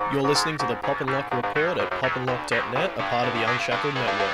You're listening to the Pop and Lock Report at popandlock.net, a part of the Unshackled Network.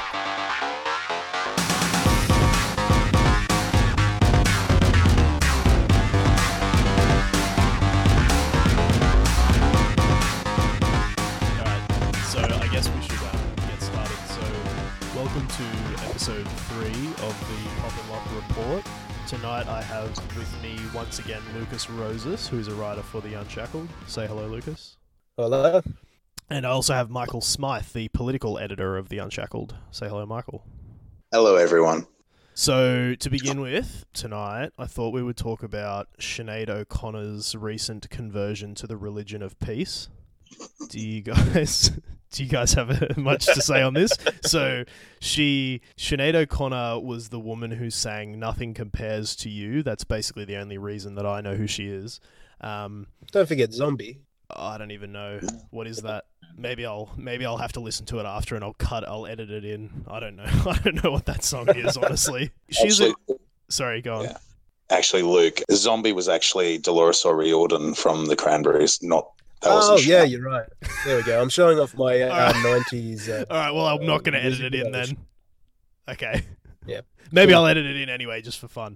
Alright, so I guess we should get started. So, welcome to episode 3 of the Pop and Lock Report. Tonight I have with me once again Lucas Rosas, who is a writer for the Unshackled. Say hello, Lucas. Hello. And I also have Michael Smythe, the political editor of The Unshackled. Say hello, Michael. Hello, everyone. So, to begin with, tonight, I thought we would talk about Sinead O'Connor's recent conversion to the religion of peace. Do you guys have much to say on this? So, Sinead O'Connor was the woman who sang "Nothing Compares to You." That's basically the only reason that I know who she is. Don't forget Zombie. I don't even know what is that. Maybe I'll have to listen to it after, and I'll edit it in. I don't know. I don't know what that song is, honestly. Sorry, go on. Yeah. Actually, Luke, Zombie was actually Dolores O'Riordan from the Cranberries, not. Yeah, you're right. There we go. I'm showing off my 90s. All right. Well, I'm not going to edit it in then. Okay. Yeah. Maybe I'll edit it in anyway, just for fun.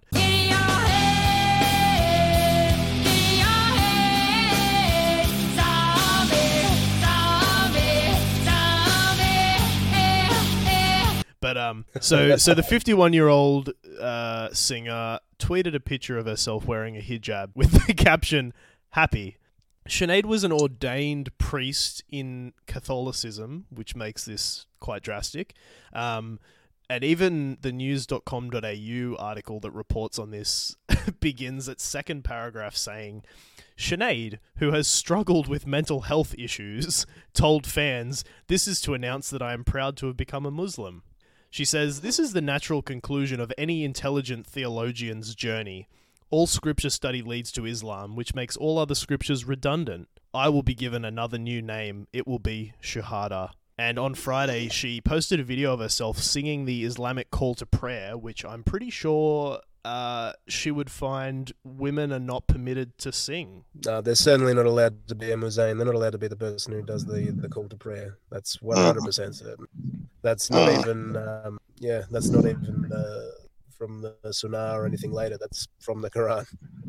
But so the 51-year-old singer tweeted a picture of herself wearing a hijab with the caption, "Happy." Sinead was an ordained priest in Catholicism, which makes this quite drastic. And even the news.com.au article that reports on this begins its second paragraph saying, Sinead, who has struggled with mental health issues, told fans, "This is to announce that I am proud to have become a Muslim." She says, "This is the natural conclusion of any intelligent theologian's journey. All scripture study leads to Islam, which makes all other scriptures redundant. I will be given another new name. It will be Shahada." And on Friday, she posted a video of herself singing the Islamic call to prayer, which I'm pretty sure she would find women are not permitted to sing. No, they're certainly not allowed to be a muezzin. They're not allowed to be the person who does the call to prayer. That's 100% certain. That's not even, that's not even from the Sunnah or anything later. That's from the Quran.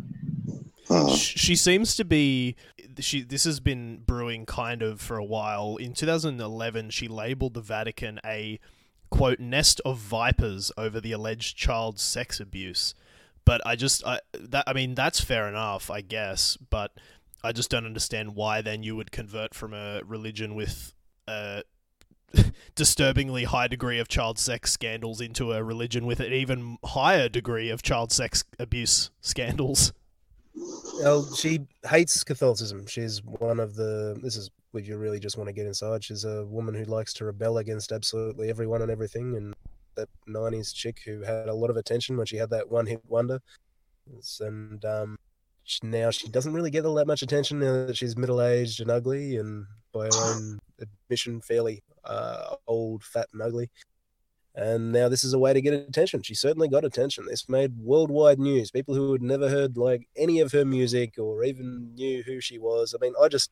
She seems to be... This has been brewing kind of for a while. In 2011, she labelled the Vatican a, quote, "nest of vipers" over the alleged child sex abuse. But that's fair enough, I guess. But I just don't understand why then you would convert from a religion with a disturbingly high degree of child sex scandals into a religion with an even higher degree of child sex abuse scandals. Well, she hates Catholicism. She's one of the... This is what you really just want to get inside. She's a woman who likes to rebel against absolutely everyone and everything. And that 90s chick who had a lot of attention when she had that one-hit wonder. And now she doesn't really get all that much attention now that she's middle-aged and ugly, and by her own admission, fairly old, fat and ugly. And now this is a way to get attention. She certainly got attention. This made worldwide news. People who had never heard any of her music or even knew who she was. I mean, I just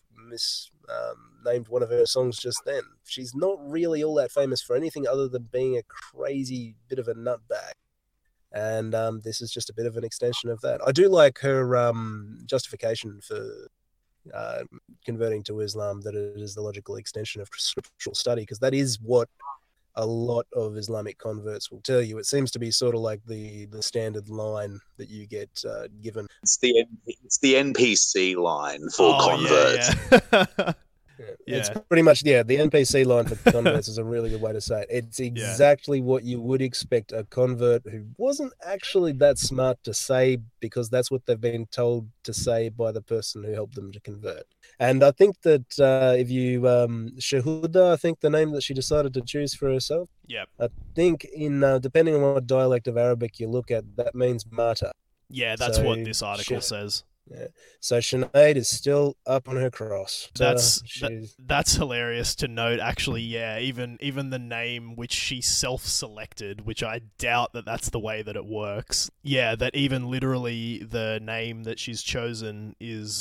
named one of her songs just then. She's not really all that famous for anything other than being a crazy bit of a nutbag. And this is just a bit of an extension of that. I do like her justification for converting to Islam, that it is the logical extension of scriptural study, because that is what a lot of Islamic converts will tell you. It seems to be sort of like the standard line that you get given. It's the NPC line for converts. Yeah. Yeah. It's pretty much, the NPC line for converts is a really good way to say it. It's exactly what you would expect a convert who wasn't actually that smart to say, because that's what they've been told to say by the person who helped them to convert. And I think that if you, Shahuda, I think the name that she decided to choose for herself, I think in depending on what dialect of Arabic you look at, that means martyr. Yeah, that's what this article says. Yeah. So Sinead is still up on her cross. That's hilarious to note. Actually, yeah, even the name which she self-selected, which I doubt that that's the way that it works. Yeah, that even literally the name that she's chosen is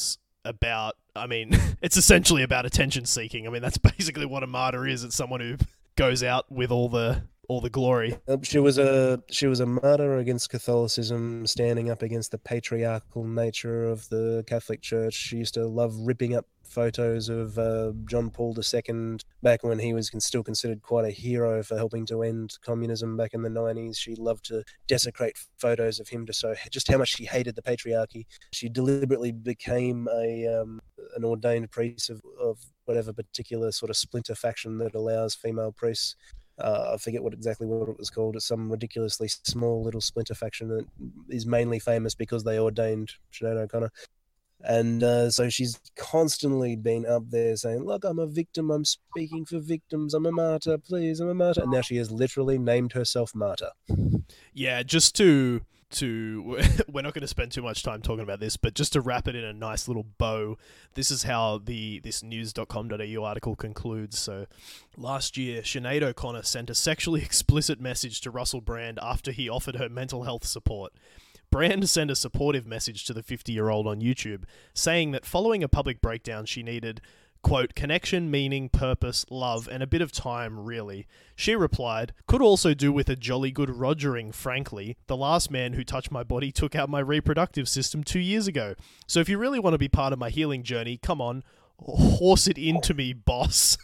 about, I mean, it's essentially about attention seeking. I mean, that's basically what a martyr is. It's someone who goes out with all the glory. She was a martyr against Catholicism, standing up against the patriarchal nature of the Catholic Church. She used to love ripping up photos of John Paul II back when he was still considered quite a hero for helping to end communism back in the 90s. She loved to desecrate photos of him to show just how much she hated the patriarchy. She deliberately became an ordained priest of whatever particular sort of splinter faction that allows female priests. I forget exactly what it was called. It's some ridiculously small little splinter faction that is mainly famous because they ordained Sinead O'Connor. And so she's constantly been up there saying, look, I'm a victim, I'm speaking for victims, I'm a martyr, please, I'm a martyr. And now she has literally named herself Martyr. Yeah, just to we're not going to spend too much time talking about this, but just to wrap it in a nice little bow, this is how this news.com.au article concludes. So, last year, Sinead O'Connor sent a sexually explicit message to Russell Brand after he offered her mental health support. Brand sent a supportive message to the 50-year-old on YouTube, saying that following a public breakdown, she needed, quote, connection, meaning, purpose, love, and a bit of time, really. She replied, could also do with a jolly good rogering, frankly. The last man who touched my body took out my reproductive system 2 years ago. So if you really want to be part of my healing journey, come on, horse it into me, boss.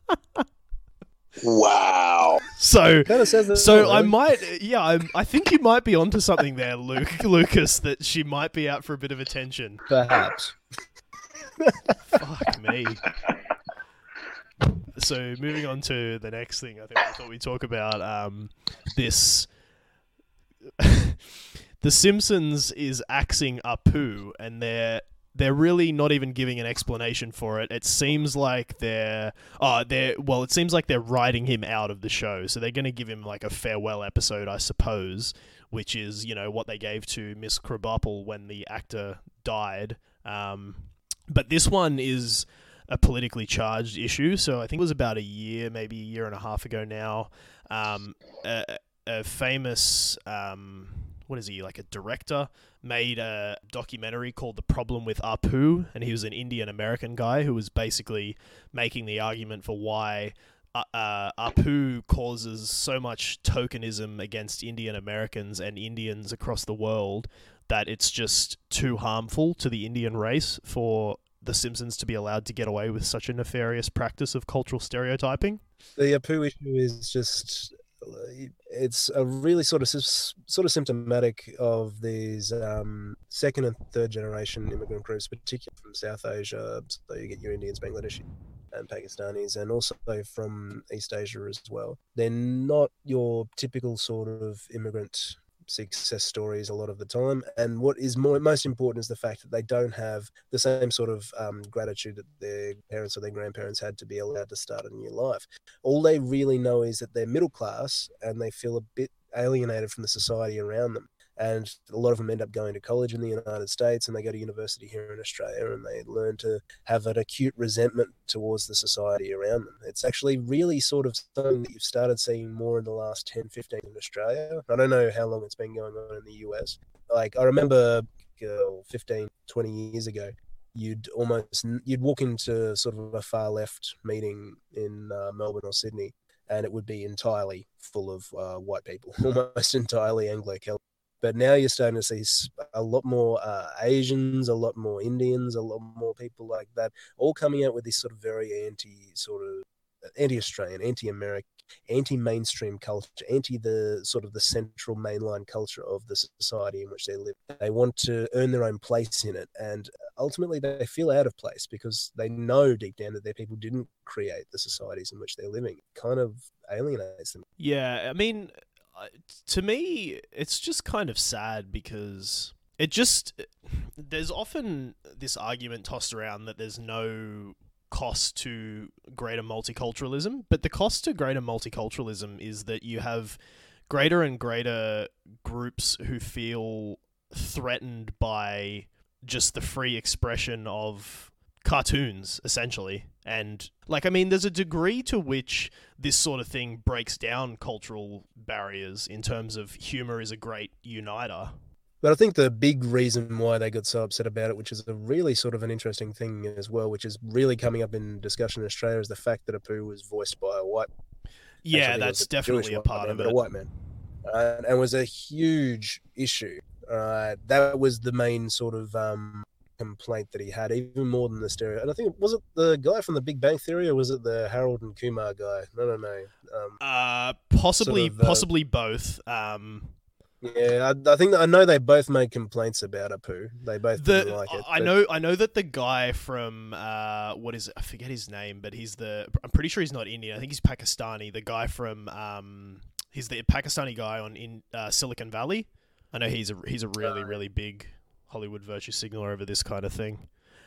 Wow. So right? I think you might be onto something there, Lucas, that she might be out for a bit of attention. Perhaps. Fuck me. So moving on to the next thing, I think I thought we'd talk about this. The Simpsons is axing Apu, and they're really not even giving an explanation for it. It seems like it seems like they're writing him out of the show. So they're going to give him like a farewell episode, I suppose, which is, what they gave to Miss Krabappel when the actor died. But this one is a politically charged issue. So I think it was about a year, maybe a year and a half ago now. A famous, what is he, like a director, made a documentary called The Problem with Apu, and he was an Indian American guy who was basically making the argument for why Apu causes so much tokenism against Indian Americans and Indians across the world that it's just too harmful to the Indian race for the Simpsons to be allowed to get away with such a nefarious practice of cultural stereotyping. The Apu issue is just... it's a really sort of symptomatic of these second and third generation immigrant groups, particularly from South Asia. So you get your Indians, Bangladeshi, and Pakistanis, and also from East Asia as well. They're not your typical sort of immigrant success stories a lot of the time, and what is most important is the fact that they don't have the same sort of gratitude that their parents or their grandparents had to be allowed to start a new life. All they really know is that they're middle class and they feel a bit alienated from the society around them. And a lot of them end up going to college in the United States, and they go to university here in Australia, and they learn to have an acute resentment towards the society around them. It's actually really sort of something that you've started seeing more in the last 10, 15 in Australia. I don't know how long it's been going on in the US. Like, I remember 15, 20 years ago, you'd walk into sort of a far left meeting in Melbourne or Sydney, and it would be entirely full of white people, almost entirely Anglo-Celtic. But now you're starting to see a lot more Asians, a lot more Indians, a lot more people like that, all coming out with this sort of very anti-Australian, anti-American, anti-mainstream culture, the sort of the central mainline culture of the society in which they live. They want to earn their own place in it, and ultimately they feel out of place because they know deep down that their people didn't create the societies in which they're living. It kind of alienates them. Yeah, I mean, to me, it's just kind of sad because there's often this argument tossed around that there's no cost to greater multiculturalism, but the cost to greater multiculturalism is that you have greater and greater groups who feel threatened by just the free expression of cartoons, essentially. And, there's a degree to which this sort of thing breaks down cultural barriers in terms of humor is a great uniter. But I think the big reason why they got so upset about it, which is a really sort of an interesting thing as well, which is really coming up in discussion in Australia, is the fact that Apu was voiced by a white. Actually, I Yeah, think it was that's a Jewish definitely a white part man, of but a it. white man, and was a huge issue. That was the main sort of complaint that he had, even more than the stereo. And I think, was it the guy from The Big Bang Theory, or was it the Harold and Kumar guy? No. Possibly, Sort of, possibly both. Yeah, I think I know they both made complaints about Apu. They both didn't like it. I know that the guy from what is it? I forget his name, but I'm pretty sure he's not Indian. I think he's Pakistani. The guy from he's the Pakistani guy in Silicon Valley. I know he's a really big Hollywood virtue signaler over this kind of thing.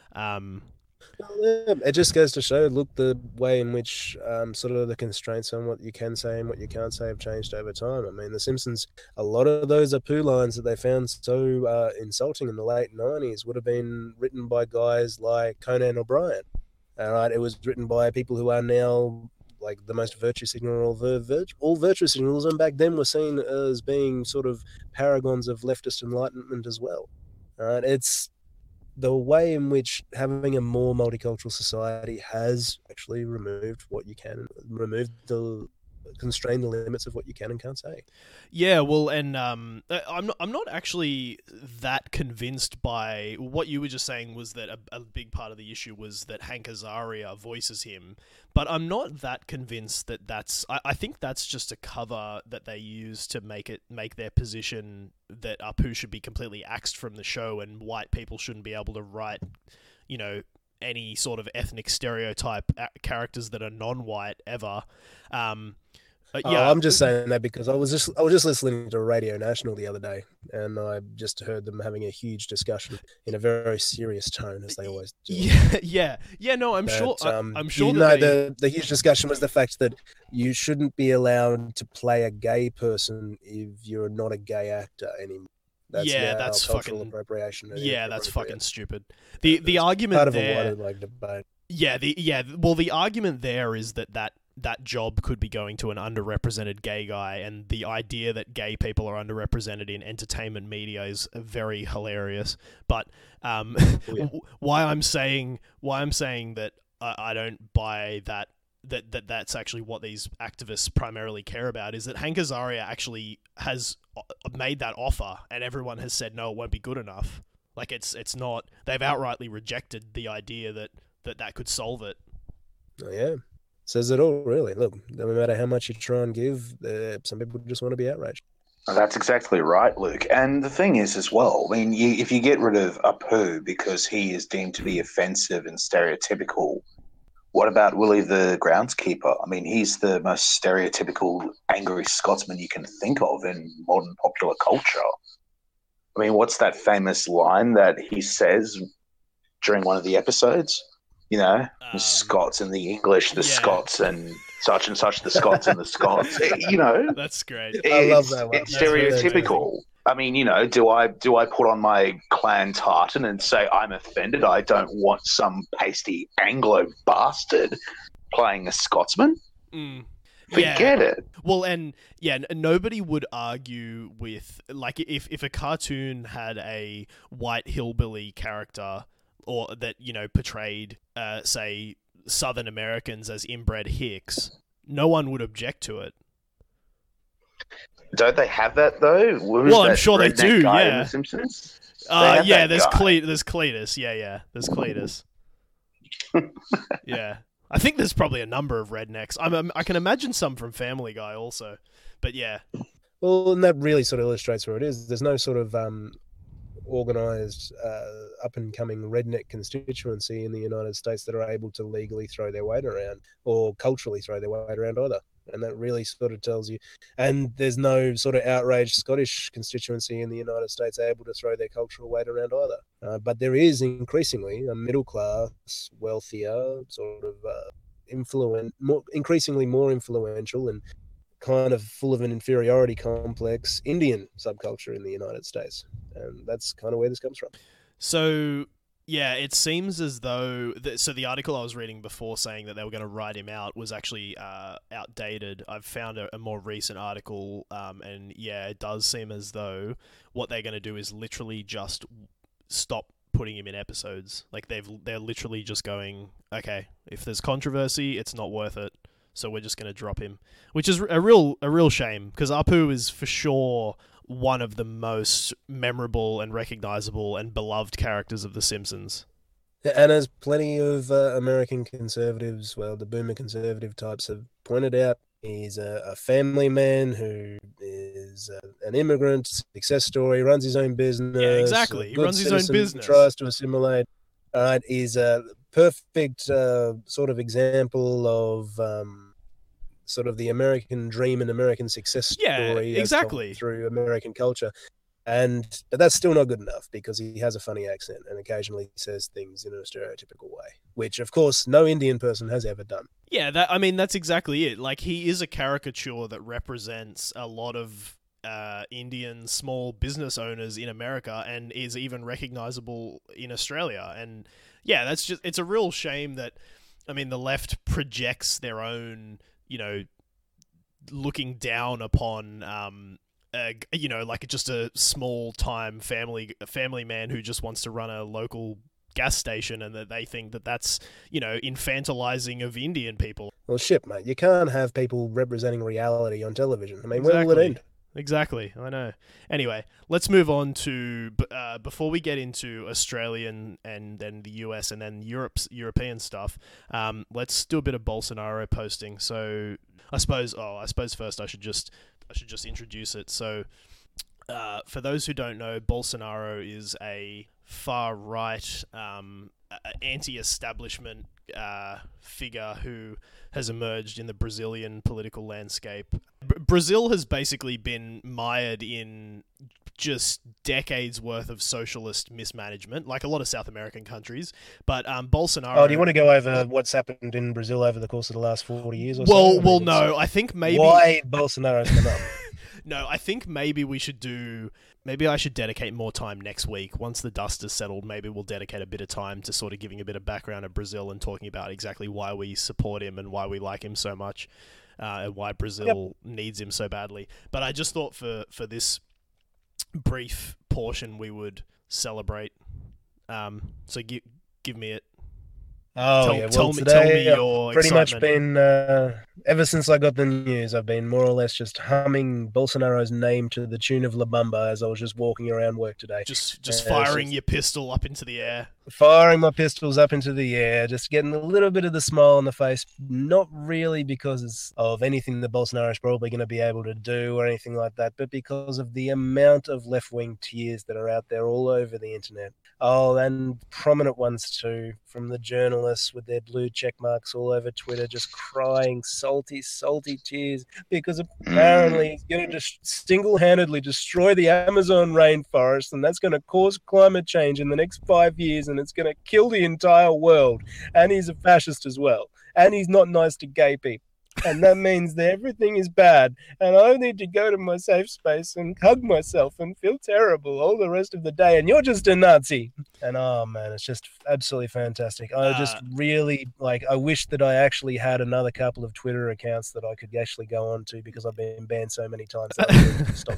It just goes to show, look, the way in which sort of the constraints on what you can say and what you can't say have changed over time. I mean, The Simpsons, a lot of those Apu lines that they found so insulting in the late 90s would have been written by guys like Conan O'Brien. All right, it was written by people who are now like the most virtue signaler all virtue signalers, and back then were seen as being sort of paragons of leftist enlightenment as well. All right, it's the way in which having a more multicultural society has actually removed constrained the limits of what you can and can't say. Yeah, well, and I'm not actually that convinced by what you were just saying. Was that a big part of the issue was that Hank Azaria voices him, but I'm not that convinced that that's. I think that's just a cover that they use to make their position that Apu should be completely axed from the show and white people shouldn't be able to write, any sort of ethnic stereotype characters that are non-white ever. Yeah, I'm just saying that because I was just listening to Radio National the other day, and I just heard them having a huge discussion in a very serious tone, as they always do. Yeah. No, I'm sure. I'm sure that the huge discussion was the fact that you shouldn't be allowed to play a gay person if you're not a gay actor anymore. That's cultural fucking appropriation. Yeah, that's fucking stupid. The argument part of there, a wider debate. Well, the argument there is that job could be going to an underrepresented gay guy, and the idea that gay people are underrepresented in entertainment media is very hilarious. But why I'm saying that I don't buy that's actually what these activists primarily care about is that Hank Azaria actually has made that offer, and everyone has said no, it won't be good enough. Like it's not. They've outrightly rejected the idea that could solve it. Oh, yeah. Says it all, really. Look, no matter how much you try and give, some people just want to be outraged. That's exactly right, Luke. And the thing is as well, I mean, if you get rid of Apu because he is deemed to be offensive and stereotypical, what about Willie the groundskeeper? I mean, he's the most stereotypical angry Scotsman you can think of in modern popular culture. I mean, what's that famous line that he says during one of the episodes? The Scots and the English, the Scots and such, the Scots and the Scots. That's great. I love that one. It's stereotypical. I mean, do I put on my clan tartan and say I'm offended? I don't want some pasty Anglo bastard playing a Scotsman. Forget it. Well, and nobody would argue with, like, if a cartoon had a white hillbilly character, or that portrayed say Southern Americans as inbred hicks, no one would object to it. Don't they have that though? I'm sure they do. Guy Yeah. in The Simpsons. There's Cletus. Yeah, there's Cletus. Yeah, I think there's probably a number of rednecks. I can imagine some from Family Guy also, but yeah. Well, and that really sort of illustrates where it is. There's no sort of organized up-and-coming redneck constituency in the United States that are able to legally throw their weight around or culturally throw their weight around either. And that really sort of tells you. And there's no sort of outraged Scottish constituency in the United States able to throw their cultural weight around either. But there is increasingly a middle-class, wealthier, sort of increasingly more influential and kind of full of an inferiority complex Indian subculture in the United States. And that's kind of where this comes from. So, Yeah, it seems as though... So the article I was reading before saying that they were going to write him out was actually outdated. I've found a more recent article, and yeah, it does seem as though what they're going to do is literally just stop putting him in episodes. Like, they're literally just going, okay, if there's controversy, it's not worth it, so we're just going to drop him. Which is a real shame, because Apu is for sure one of the most memorable and recognizable and beloved characters of The Simpsons. And as plenty of American conservatives, well, the boomer conservative types have pointed out, he's a family man who is an immigrant, success story, runs his own business. Yeah, exactly. He runs his own business. Tries to assimilate. He's a perfect sort of example of sort of the American dream and American success story. Yeah, exactly. Through American culture. But that's still not good enough, because he has a funny accent and occasionally says things in a stereotypical way, which, of course, no Indian person has ever done. Yeah, that's exactly it. Like, he is a caricature that represents a lot of Indian small business owners in America and is even recognizable in Australia. And yeah, it's a real shame that, I mean, the left projects their own, looking down upon, like just a small time family man who just wants to run a local gas station, and that they think that that's, infantilizing of Indian people. Well, shit, mate. You can't have people representing reality on television. I mean, Exactly. Where will it end? Exactly, I know. Anyway, let's move on to, before we get into Australian and then the US and then European stuff, let's do a bit of Bolsonaro posting. So I suppose first I should just introduce it. So for those who don't know, Bolsonaro is a far-right, anti-establishment figure who has emerged in the Brazilian political landscape. Brazil has basically been mired in just decades worth of socialist mismanagement, like a lot of South American countries. But Bolsonaro... Oh, do you want to go over what's happened in Brazil over the course of the last 40 years or so? so? Well, no, I think maybe... Why Bolsonaro's come up? No, I think maybe we should do... Maybe I should dedicate more time next week. Once the dust is settled, maybe we'll dedicate a bit of time to sort of giving a bit of background of Brazil and talking about exactly why we support him and why we like him so much, and why Brazil needs him so badly. But I just thought for this brief portion we would celebrate. So give me it. Oh, tell today me your pretty excitement. much been, ever since I got the news, I've been more or less just humming Bolsonaro's name to the tune of La Bamba as I was just walking around work today. Just firing your pistol up into the air. Firing my pistols up into the air, just getting a little bit of the smile on the face, not really because of anything that Bolsonaro is probably going to be able to do or anything like that, but because of the amount of left-wing tears that are out there all over the internet. Oh, and prominent ones too, from the journalists with their blue check marks all over Twitter, just crying salty tears, because apparently he's going to just single-handedly destroy the Amazon rainforest, and that's going to cause climate change in the next 5 years, and it's going to kill the entire world. And he's a fascist as well. And he's not nice to gay people. And that means that everything is bad. And I need to go to my safe space and hug myself and feel terrible all the rest of the day. And you're just a Nazi. And oh man, it's just absolutely fantastic. I just really, I wish that I actually had another couple of Twitter accounts that I could actually go on to, because I've been banned so many times that I need to stop.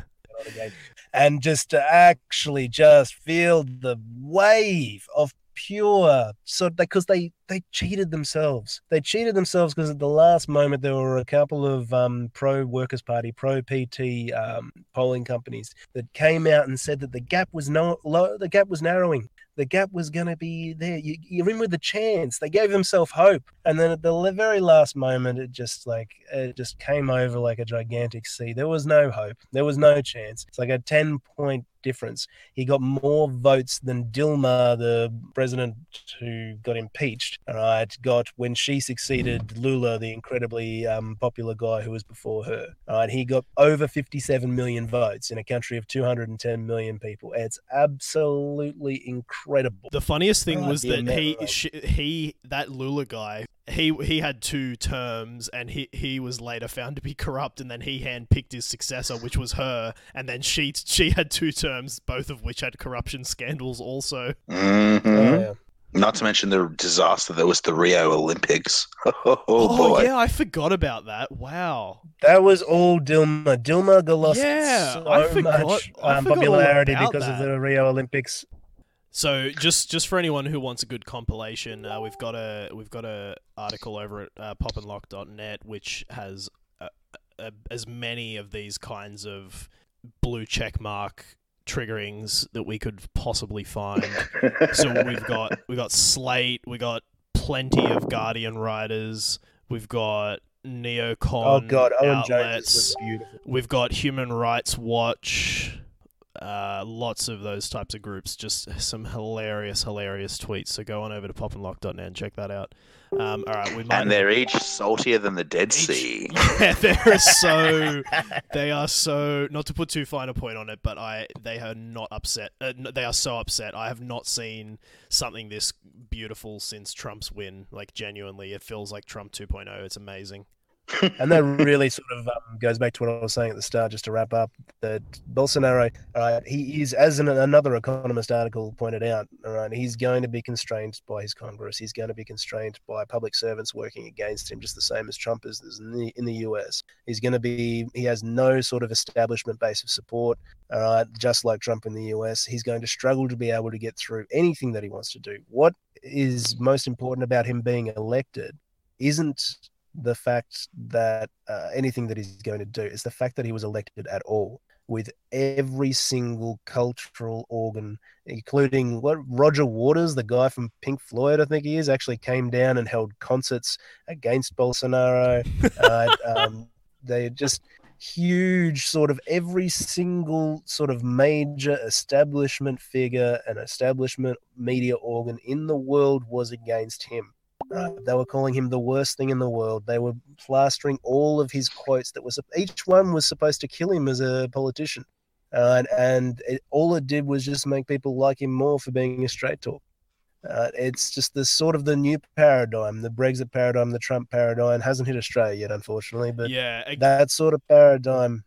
And just to actually just feel the wave of pure, because they cheated themselves. They cheated themselves because at the last moment there were a couple of pro Workers' Party, pro PT polling companies that came out and said that the gap was narrowing. The gap was going to be there. You're in with a chance. They gave themselves hope. And then at the very last moment, it just came over like a gigantic sea. There was no hope. There was no chance. It's like a 10-point difference. He got more votes than Dilma, the president who got impeached, got when she succeeded Lula, the incredibly popular guy who was before her. He got over 57 million votes in a country of 210 million people. It's absolutely incredible. The funniest thing was that that Lula guy he had 2 terms, and he was later found to be corrupt, and then he handpicked his successor, which was her, and then she had 2 terms, both of which had corruption scandals also. Mm-hmm. Oh, yeah. Not to mention the disaster that was the Rio Olympics. Oh, Oh boy. yeah, I forgot about that. Wow. That was all Dilma. Dilma lost Yeah, so I forgot- much I forgot all popularity about because that. of the Rio Olympics. So just for anyone who wants a good compilation, we've got a article over at popandlock.net which has as many of these kinds of blue check mark triggerings that we could possibly find. So we've got Slate, we got plenty of Guardian writers, we've got neocon Oh god, Owen Jones outlets, was beautiful. we've got Human Rights Watch, lots of those types of groups, just some hilarious tweets. So go on over to popandlock.net and check that out. All right, we might. And they're each saltier than the Dead Sea. Yeah, they are so. Not to put too fine a point on it, but they are not upset. They are so upset. I have not seen something this beautiful since Trump's win. Like genuinely, it feels like Trump 2.0. It's amazing. And that really sort of goes back to what I was saying at the start, just to wrap up, that Bolsonaro, he is, as another Economist article pointed out, he's going to be constrained by his Congress. He's going to be constrained by public servants working against him, just the same as Trump is in the US. He has no sort of establishment base of support, just like Trump in the US. He's going to struggle to be able to get through anything that he wants to do. What is most important about him being elected isn't the fact that anything that he's going to do, is the fact that he was elected at all, with every single cultural organ, including Roger Waters, the guy from Pink Floyd, I think he is, actually came down and held concerts against Bolsonaro. They just huge, sort of every single sort of major establishment figure and establishment media organ in the world was against him. They were calling him the worst thing in the world. They were plastering all of his quotes each one was supposed to kill him as a politician. All it did was just make people like him more for being a straight talk. It's just the sort of the new paradigm, the Brexit paradigm, the Trump paradigm hasn't hit Australia yet, unfortunately. But yeah, that sort of paradigm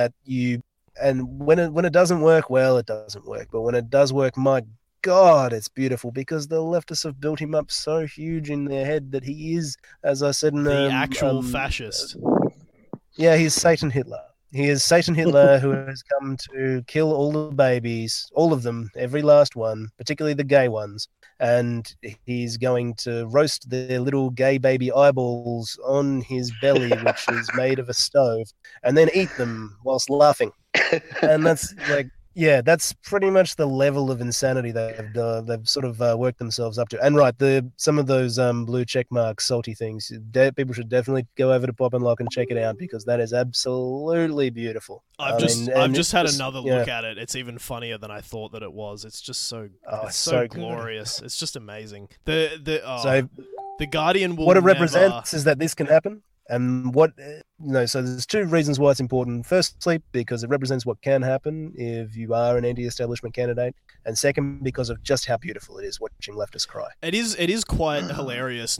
when it doesn't work, well, it doesn't work. But when it does work, my God, it's beautiful, because the leftists have built him up so huge in their head that he is, as I said, the actual fascist. Yeah, he's Satan Hitler. He is Satan Hitler who has come to kill all the babies, all of them, every last one, particularly the gay ones. And he's going to roast their little gay baby eyeballs on his belly, which is made of a stove, and then eat them whilst laughing. And that's like, yeah, that's pretty much the level of insanity they've sort of worked themselves up to. And some of those blue checkmark salty things, people should definitely go over to Pop and Lock and check it out, because that is absolutely beautiful. I've just had another look at it. It's even funnier than I thought that it was. It's just so so glorious. It's just amazing. The Guardian will. What it represents is that this can happen. And so there's 2 reasons why it's important. Firstly, because it represents what can happen if you are an anti-establishment candidate, and second, because of just how beautiful it is watching leftists cry. It is quite hilarious.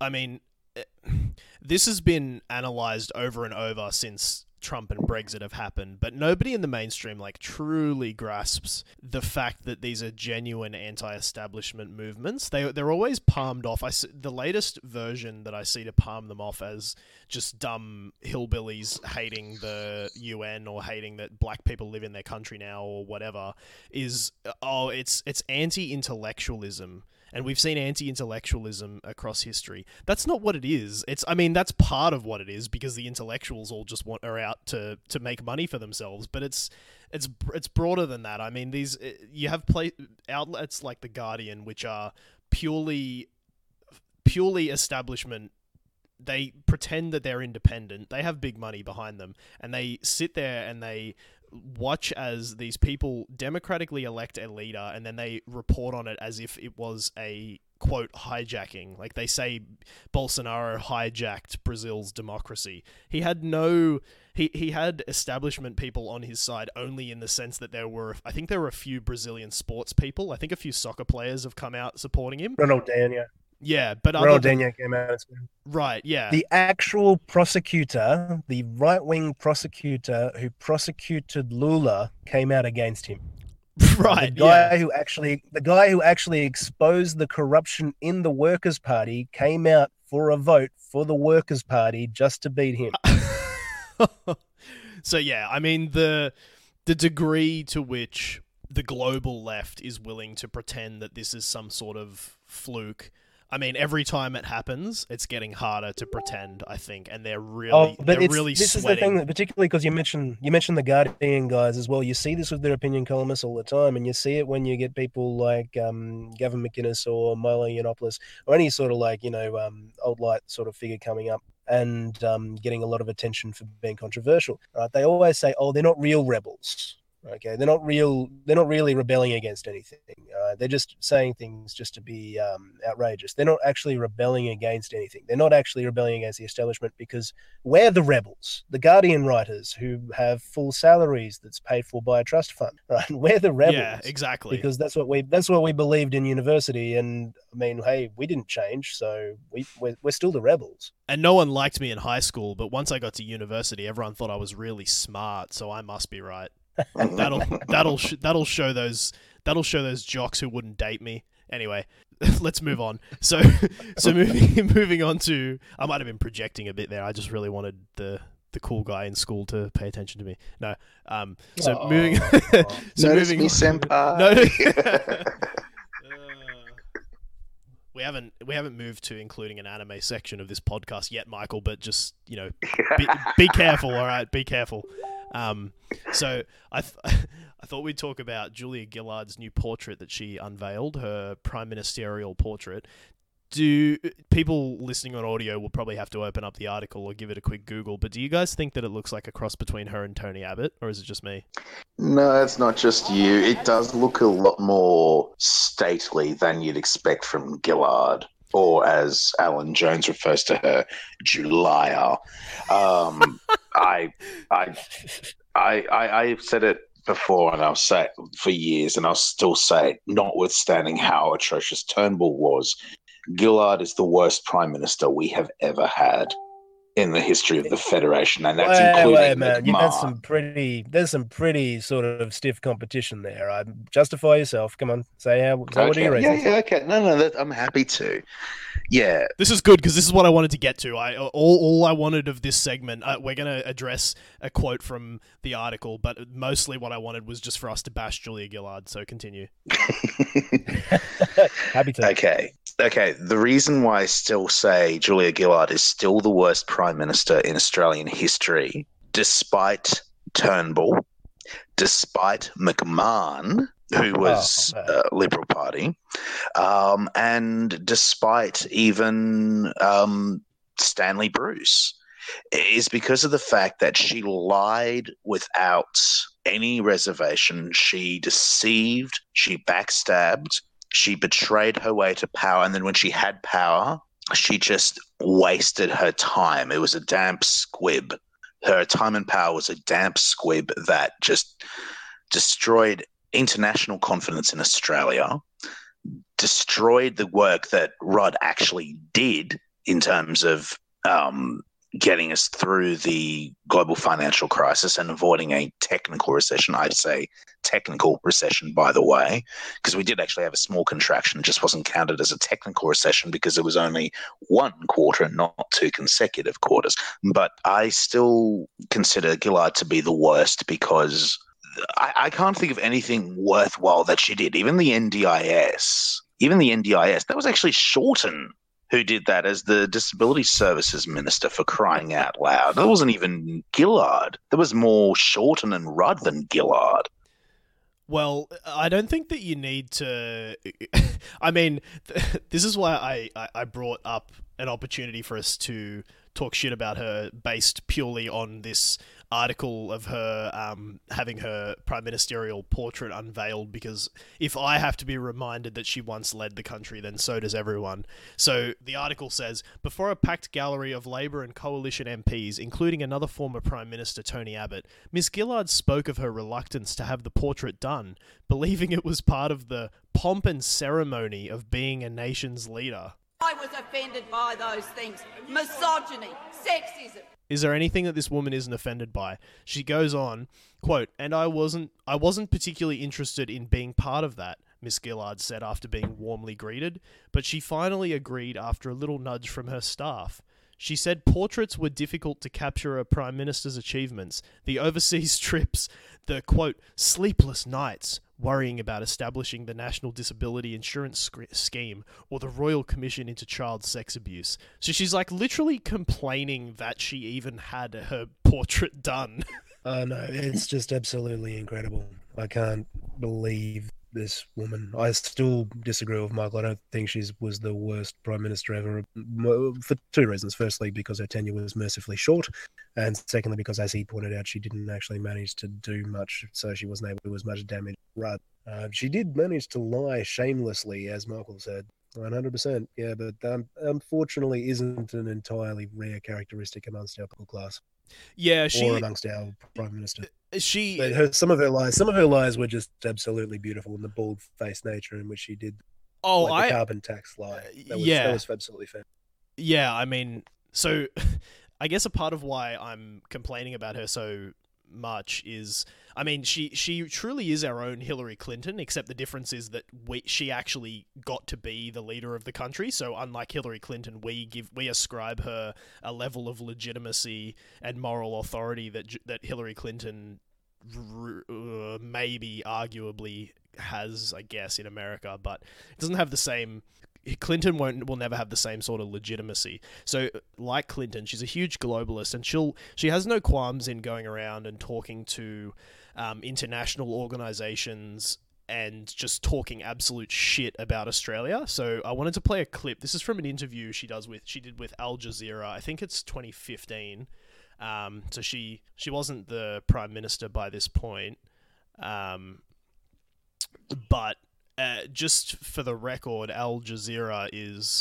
This has been analysed over and over since Trump and Brexit have happened, but nobody in the mainstream truly grasps the fact that these are genuine anti-establishment movements. They're always palmed off. The latest version that I see to palm them off as just dumb hillbillies hating the UN or hating that black people live in their country now or whatever is it's anti-intellectualism. And we've seen anti-intellectualism across history. That's not what it is. That's part of what it is, because the intellectuals all just are out to make money for themselves. But it's broader than that. You have outlets like The Guardian, which are purely establishment. They pretend that they're independent. They have big money behind them, and they sit there and they watch as these people democratically elect a leader, and then they report on it as if it was a quote hijacking. Like they say Bolsonaro hijacked Brazil's democracy. He had establishment people on his side only in the sense that there were a few Brazilian sports people. I think a few soccer players have come out supporting him. Ronaldinho. Yeah, but Ronaldinho came out and said, right, yeah. the actual prosecutor, the right-wing prosecutor who prosecuted Lula, came out against him. Right, the guy who actually exposed the corruption in the Workers' Party came out for a vote for the Workers' Party just to beat him. So yeah, I mean the degree to which the global left is willing to pretend that this is some sort of fluke. I mean, every time it happens, it's getting harder to pretend, I think, and they're really this sweating. is the thing, particularly because you mentioned the Guardian guys as well. You see this with their opinion columnists all the time, and you see it when you get people like Gavin McInnes or Milo Yiannopoulos or any sort of old light sort of figure coming up and getting a lot of attention for being controversial. Right? They always say, "Oh, they're not real rebels." Okay, they're not really rebelling against anything. They're just saying things just to be outrageous. They're not actually rebelling against anything. They're not actually rebelling against the establishment because we're the rebels, the Guardian writers who have full salaries that's paid for by a trust fund. Right? We're the rebels. Yeah, exactly. Because that's what we believed in university. And I mean, hey, we didn't change, so we're still the rebels. And no one liked me in high school, but once I got to university, everyone thought I was really smart, so I must be right. That'll show those jocks who wouldn't date me. Anyway, let's move on. So moving on to, I might have been projecting a bit there. I just really wanted the cool guy in school to pay attention to me. No. Moving. So Notice moving. Me, senpai. We haven't moved to including an anime section of this podcast yet, Michael. But just be careful. All right, be careful. So I thought we'd talk about Julia Gillard's new portrait that she unveiled, her prime ministerial portrait. People listening on audio will probably have to open up the article or give it a quick Google, but do you guys think that it looks like a cross between her and Tony Abbott, or is it just me? No, it's not just you. It does look a lot more stately than you'd expect from Gillard, or as Alan Jones refers to her, Julia. I've said it before, and I'll say it for years, and I'll still say it, notwithstanding how atrocious Turnbull was, Gillard is the worst prime minister we have ever had in the history of the Federation, and that's including man. McMahon. There's some pretty sort of stiff competition there. Justify yourself. Come on, what do you reckon? Yeah, okay. No, I'm happy to. Yeah, this is good because this is what I wanted to get to. All I wanted of this segment. We're going to address a quote from the article, but mostly what I wanted was just for us to bash Julia Gillard. So continue. Happy to. Okay. The reason why I still say Julia Gillard is still the worst prime minister in Australian history, despite Turnbull, despite McMahon, who was Liberal Party, and despite even Stanley Bruce, is because of the fact that she lied without any reservation. She deceived, she backstabbed, she betrayed her way to power, and then when she had power, she just wasted her time. It was a damp squib. Her time and power was a damp squib that just destroyed international confidence in Australia, destroyed the work that Rod actually did in terms of getting us through the global financial crisis and avoiding a technical recession. I'd say technical recession, by the way, because we did actually have a small contraction. It just wasn't counted as a technical recession because it was only one quarter, not two consecutive quarters. But I still consider Gillard to be the worst because I can't think of anything worthwhile that she did. Even the NDIS, that was actually Shorten who did that as the Disability Services Minister, for crying out loud. That wasn't even Gillard. There was more Shorten and Rudd than Gillard. Well, I don't think that you need to... I mean, this is why I brought up an opportunity for us to talk shit about her based purely on this article of her having her prime ministerial portrait unveiled, because if I have to be reminded that she once led the country, then so does everyone. So the article says, before a packed gallery of Labor and Coalition MPs, including another former Prime Minister Tony Abbott, Ms Gillard spoke of her reluctance to have the portrait done, believing it was part of the pomp and ceremony of being a nation's leader. I was offended by those things. Misogyny, sexism. Is there anything that this woman isn't offended by? She goes on, quote, "And I wasn't particularly interested in being part of that," Miss Gillard said after being warmly greeted, but she finally agreed after a little nudge from her staff. She said portraits were difficult to capture a Prime Minister's achievements, the overseas trips, the, quote, sleepless nights, worrying about establishing the National Disability Insurance Scheme, or the Royal Commission into Child Sex Abuse. So she's like literally complaining that she even had her portrait done. Oh no, it's just absolutely incredible. I can't believe this woman. I still disagree with Michael. I don't think she was the worst Prime Minister ever, for two reasons. Firstly, because her tenure was mercifully short, and secondly, because, as he pointed out, she didn't actually manage to do much, so she wasn't able to do as much damage. Right. She did manage to lie shamelessly, as Michael said. 100%, yeah, but unfortunately isn't an entirely rare characteristic amongst our political class. Yeah, or amongst our Prime Minister. Some of her lies were just absolutely beautiful, in the bald-faced nature in which she did. The carbon tax lie. That was absolutely fair. Yeah, I mean, so I guess a part of why I'm complaining about her so much is, I mean, she truly is our own Hillary Clinton, except the difference is that she actually got to be the leader of the country. So unlike Hillary Clinton, we ascribe her a level of legitimacy and moral authority that Hillary Clinton maybe arguably has, I guess, in America, but it doesn't have the same. Clinton will never have the same sort of legitimacy. So, like Clinton, she's a huge globalist, and she has no qualms in going around and talking to international organizations and just talking absolute shit about Australia. So, I wanted to play a clip. This is from an interview she did with Al Jazeera. I think it's 2015. So she wasn't the Prime Minister by this point, but. Just for the record, Al Jazeera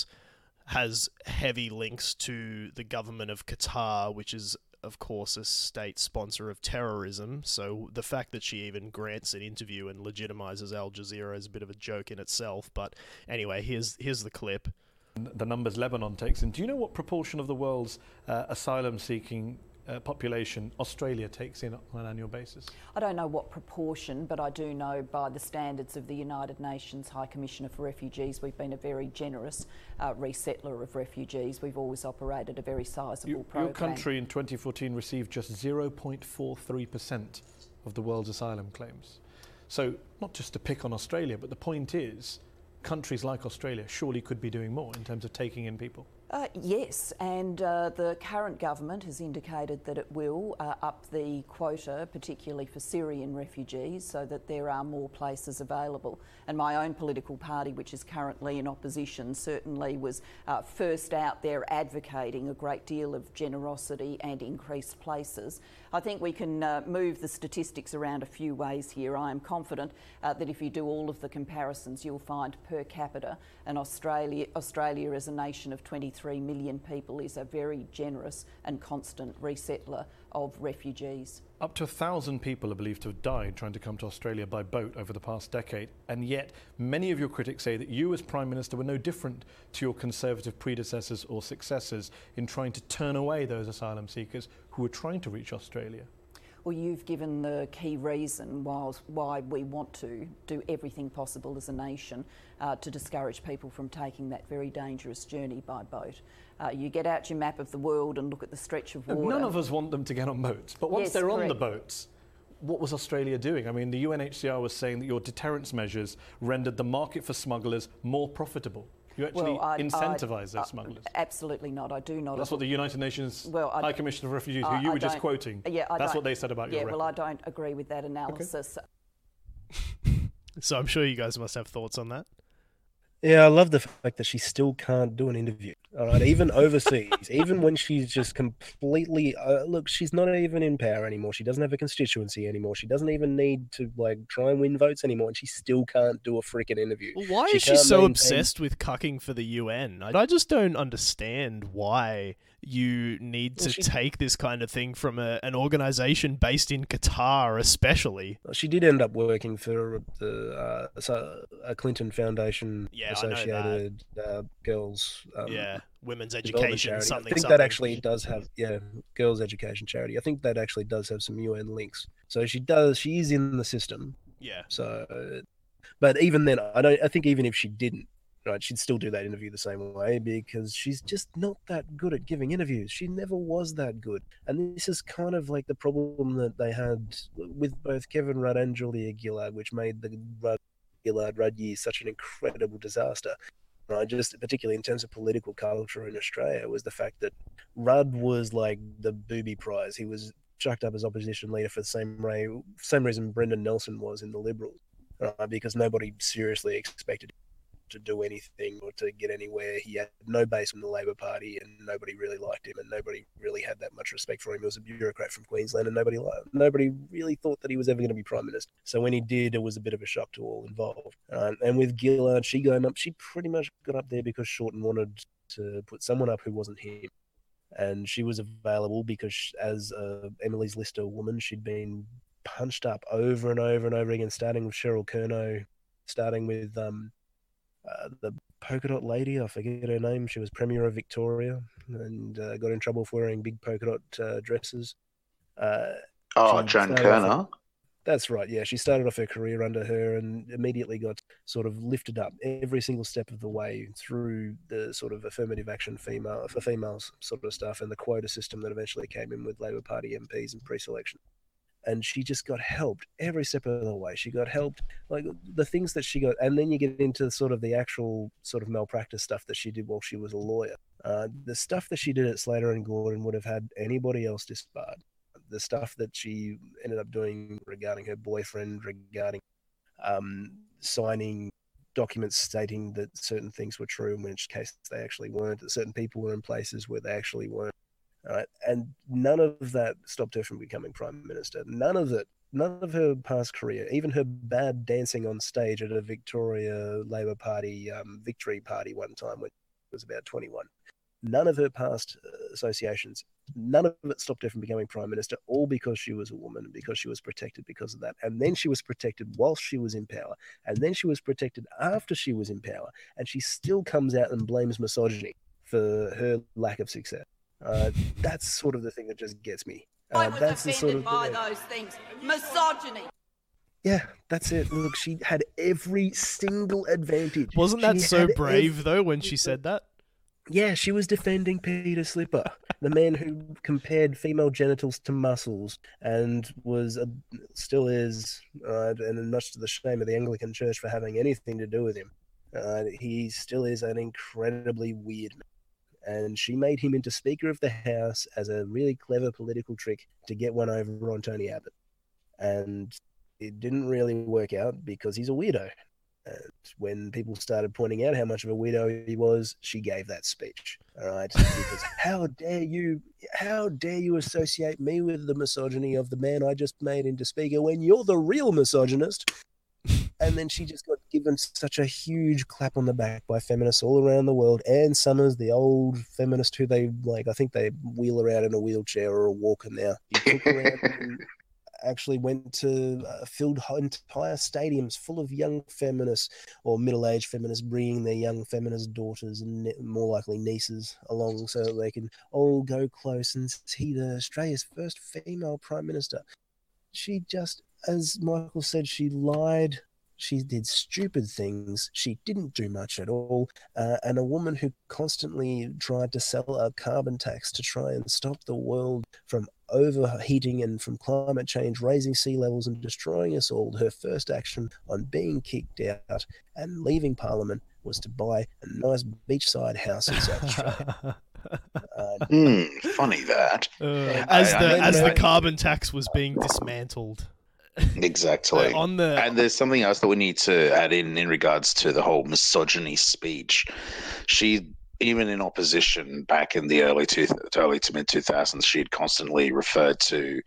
has heavy links to the government of Qatar, which is, of course, a state sponsor of terrorism. So the fact that she even grants an interview and legitimizes Al Jazeera is a bit of a joke in itself. But anyway, here's the clip. The numbers Lebanon takes in. Do you know what proportion of the world's asylum-seeking population Australia takes in on an annual basis? I don't know what proportion, but I do know by the standards of the United Nations High Commissioner for Refugees, we've been a very generous resettler of refugees. We've always operated a very sizable program. Your country in 2014 received just 0.43% of the world's asylum claims. So not just to pick on Australia, but the point is countries like Australia surely could be doing more in terms of taking in people. Yes, and the current government has indicated that it will up the quota, particularly for Syrian refugees, so that there are more places available. And my own political party, which is currently in opposition, certainly was first out there advocating a great deal of generosity and increased places. I think we can move the statistics around a few ways here. I am confident that if you do all of the comparisons, you'll find per capita, and Australia as a nation of 23 million people is a very generous and constant resettler of refugees. Up to 1,000 people are believed to have died trying to come to Australia by boat over the past decade, and yet many of your critics say that you as Prime Minister were no different to your Conservative predecessors or successors in trying to turn away those asylum seekers who were trying to reach Australia. Well, you've given the key reason why we want to do everything possible as a nation to discourage people from taking that very dangerous journey by boat. You get out your map of the world and look at the stretch of water. None of us want them to get on boats, but once they're on the boats, what was Australia doing? I mean, the UNHCR was saying that your deterrence measures rendered the market for smugglers more profitable. You actually incentivise those smugglers. Absolutely not. I do not. That's what the United Nations High Commissioner for Refugees, who you were just quoting, that's what they said about your record. Well, I don't agree with that analysis. Okay. So I'm sure you guys must have thoughts on that. Yeah, I love the fact that she still can't do an interview. All right, even overseas, even when she's just completely look, she's not even in power anymore. She doesn't have a constituency anymore. She doesn't even need to try and win votes anymore, and she still can't do a freaking interview. Well, why is she so obsessed with cucking for the UN? I just don't understand why you need to take this kind of thing from an organization based in Qatar, especially. She did end up working for a Clinton Foundation Yeah, I know that. Associated Girls. Yeah, women's Development education, charity. something. I think something. that actually does have girls' education charity. I think that actually does have some UN links. So she is in the system. Yeah. So, but even then, I think even if she didn't, right, she'd still do that interview the same way because she's just not that good at giving interviews. She never was that good. And this is kind of like the problem that they had with both Kevin Rudd and Julia Gillard, which made the Gillard-Rudd year such an incredible disaster. Right, just particularly in terms of political culture in Australia, was the fact that Rudd was like the booby prize. He was chucked up as opposition leader for the same reason Brendan Nelson was in the Liberals, because nobody seriously expected him to do anything or to get anywhere. He had no base in the Labor Party, and nobody really liked him, and nobody really had that much respect for him. He was a bureaucrat from Queensland, and nobody really thought that he was ever going to be Prime Minister. So when he did, it was a bit of a shock to all involved. And with Gillard, she pretty much got up there because Shorten wanted to put someone up who wasn't him. And she was available because, as Emily's Lister woman, she'd been punched up over and over and over again, starting with Cheryl Curnow, starting with the polka dot lady, I forget her name. She was Premier of Victoria and got in trouble for wearing big polka dot dresses. Joan Kerner. That's right, yeah. She started off her career under her and immediately got sort of lifted up every single step of the way through the sort of affirmative action for females sort of stuff and the quota system that eventually came in with Labor Party MPs and pre-selection. And she just got helped every step of the way. She got helped, like the things that she got, and then you get into sort of the actual sort of malpractice stuff that she did while she was a lawyer. The stuff that she did at Slater and Gordon would have had anybody else disbarred. The stuff that she ended up doing regarding her boyfriend, regarding signing documents stating that certain things were true, in which case they actually weren't, that certain people were in places where they actually weren't. And none of that stopped her from becoming Prime Minister. None of her past career, even her bad dancing on stage at a Victoria Labor Party victory party one time when she was about 21. None of her past associations, none of it stopped her from becoming Prime Minister, all because she was a woman and because she was protected because of that. And then she was protected whilst she was in power. And then she was protected after she was in power. And she still comes out and blames misogyny for her lack of success. That's sort of the thing that just gets me. I was that's the offended sort of by those things. Misogyny. Yeah, that's it. Look, she had every single advantage. Wasn't that She so had brave, though, when she said that? Yeah, she was defending Peter Slipper, the man who compared female genitals to muscles and still is, and much to the shame of the Anglican Church for having anything to do with him. He still is an incredibly weird man. And she made him into Speaker of the House as a really clever political trick to get one over on Tony Abbott. And it didn't really work out because he's a weirdo. And when people started pointing out how much of a weirdo he was, she gave that speech. All right, because how dare you associate me with the misogyny of the man I just made into Speaker when you're the real misogynist? And then she just got given such a huge clap on the back by feminists all around the world. Ann Summers, the old feminist who they I think they wheel her out in a wheelchair or a walker now. He took her out and actually went to filled entire stadiums full of young feminists or middle-aged feminists bringing their young feminist daughters and more likely nieces along so that they can all go close and see the Australia's first female Prime Minister. She just, as Michael said, she lied. She did stupid things. She didn't do much at all. And a woman who constantly tried to sell a carbon tax to try and stop the world from overheating and from climate change, raising sea levels and destroying us all. Her first action on being kicked out and leaving Parliament was to buy a nice beachside house in South Australia. Funny that. As the carbon tax was being dismantled. Exactly. And there's something else that we need to add in regards to the whole misogyny speech. She, even in opposition back in the early to mid 2000s, she'd constantly referred to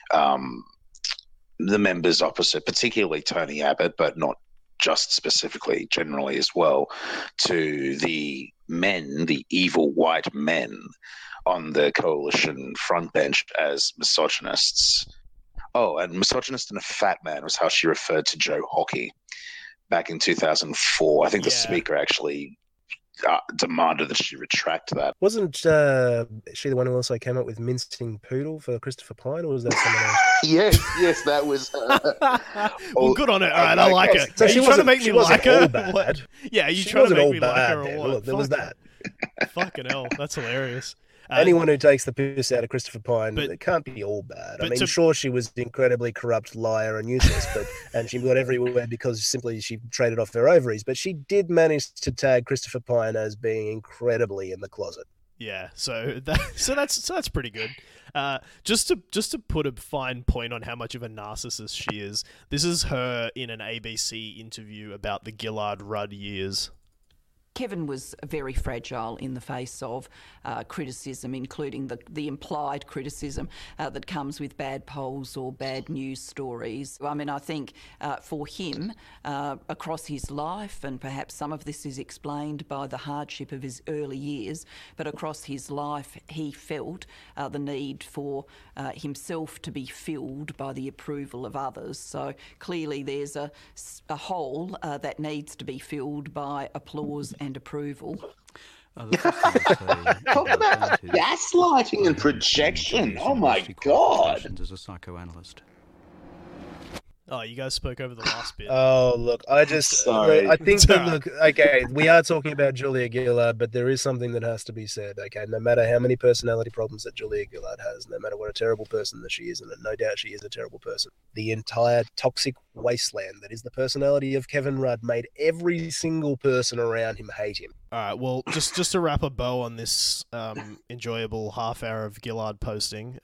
the members opposite, particularly Tony Abbott, but not just specifically, generally as well, to the men, the evil white men on the coalition front bench as misogynists. Oh, and misogynist and a fat man was how she referred to Joe Hockey. back in 2004. I think the Yeah. Speaker actually demanded that she retract that. Wasn't she the one who also came up with Mincing Poodle for Christopher Pine, or was that someone else? Yes, that was. Well, good on her. All right, I like it. So Are she you trying to wasn't- make she me wasn't like her? all bad. What? Yeah, are you She trying to wasn't make all me like bad her or then. what? Look, there was Fuck that. it. Fucking hell, that's hilarious. Anyone who takes the piss out of Christopher Pine, but- it can't be all bad. I but mean, to- sure, she was an incredibly corrupt liar and useless, and she got everywhere because simply she traded off her ovaries. But she did manage to tag Christopher Pine as being incredibly in the closet. Yeah, so that's pretty good. Just to put a fine point on how much of a narcissist she is, this is her in an ABC interview about the Gillard Rudd years. Kevin was very fragile in the face of criticism, including the implied criticism that comes with bad polls or bad news stories. I mean, I think for him, across his life, and perhaps some of this is explained by the hardship of his early years, but across his life, he felt the need for himself to be filled by the approval of others. So clearly there's a hole that needs to be filled by applause and approval. Talk about gaslighting and projection. Oh my God. As a psychoanalyst. Oh, you guys spoke over the last bit. Oh, look, I think that, look, okay, we are talking about Julia Gillard, but there is something that has to be said, okay? No matter how many personality problems that Julia Gillard has, no matter what a terrible person that she is, and no doubt she is a terrible person, the entire toxic wasteland that is the personality of Kevin Rudd made every single person around him hate him. All right, well, just to wrap a bow on this enjoyable half hour of Gillard posting,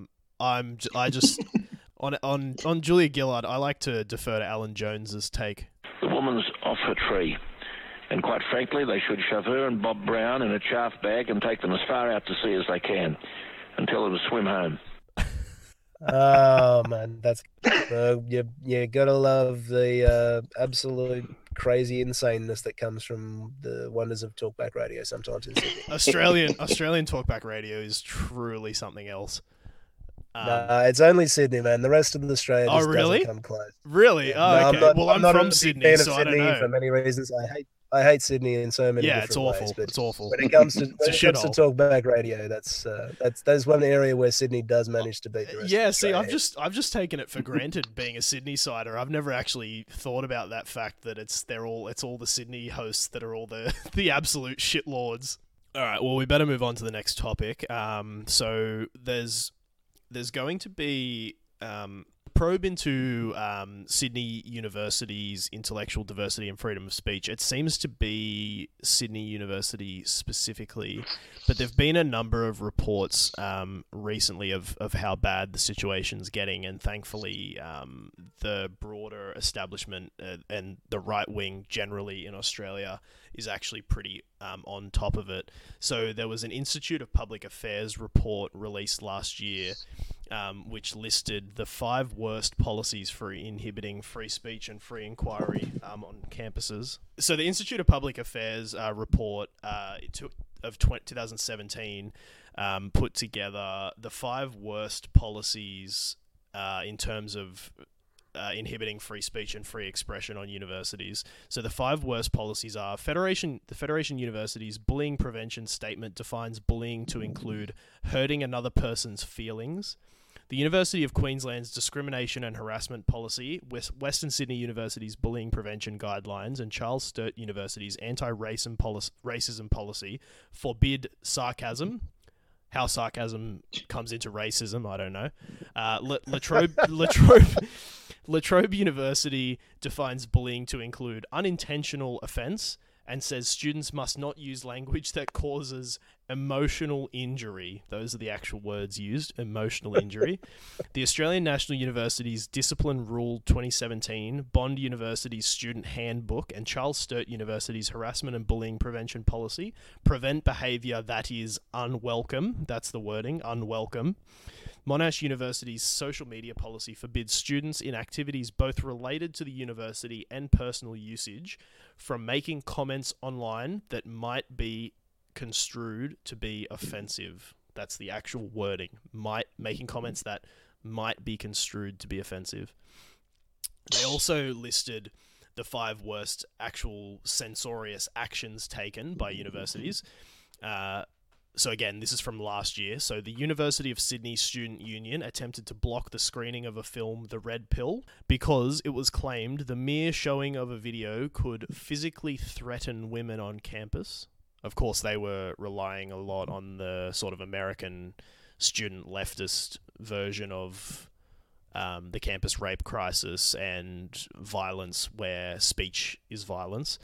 On Julia Gillard, I like to defer to Alan Jones's take. The woman's off her tree. And quite frankly, they should shove her and Bob Brown in a chaff bag and take them as far out to sea as they can and tell them to swim home. Oh, man, that's... you gotta love the absolute crazy insaneness that comes from the wonders of talkback radio sometimes in Sydney. Australian talkback radio is truly something else. No, it's only Sydney, man. The rest of Australia just really? doesn't come close. Really? Yeah. Oh, okay. I'm not from a big Sydney, fan of so I don't Sydney know. for many reasons. I hate Sydney in so many different it's awful. ways. But It's awful. when it comes to It's a shithole. talkback radio, that's one area where Sydney does manage to beat the rest. Yeah, of see, Australia. I've just taken it for granted being a Sydney sider. I've never actually thought about that fact that it's all the Sydney hosts that are all the absolute shitlords. All right, well, we better move on to the next topic. So there's going to be a probe into Sydney University's intellectual diversity and freedom of speech. It seems to be Sydney University specifically, but there've been a number of reports recently of how bad the situation's getting, and thankfully the broader establishment and the right wing generally in Australia is actually pretty on top of it. So there was an Institute of Public Affairs report released last year which listed the 5 worst policies for inhibiting free speech and free inquiry on campuses. So the Institute of Public Affairs report of 2017 put together the 5 worst policies in terms of inhibiting free speech and free expression on universities. So the 5 worst policies are: the Federation University's bullying prevention statement defines bullying to include hurting another person's feelings. The University of Queensland's discrimination and harassment policy, Western Sydney University's bullying prevention guidelines, and Charles Sturt University's anti-racism policy forbid sarcasm. How sarcasm comes into racism, I don't know. La Trobe University defines bullying to include unintentional offence and says students must not use language that causes emotional injury. Those are the actual words used, emotional injury. The Australian National University's Discipline Rule 2017, Bond University's Student Handbook, and Charles Sturt University's Harassment and Bullying Prevention Policy prevent behaviour that is unwelcome. That's the wording, unwelcome. Monash University's social media policy forbids students in activities both related to the university and personal usage from making comments online that might be construed to be offensive. That's the actual wording. Making comments that might be construed to be offensive. They also listed the 5 worst actual censorious actions taken by universities. So again, this is from last year. So the University of Sydney Student Union attempted to block the screening of a film, The Red Pill, because it was claimed the mere showing of a video could physically threaten women on campus. Of course, they were relying a lot on the sort of American student leftist version of the campus rape crisis and violence where speech is violence.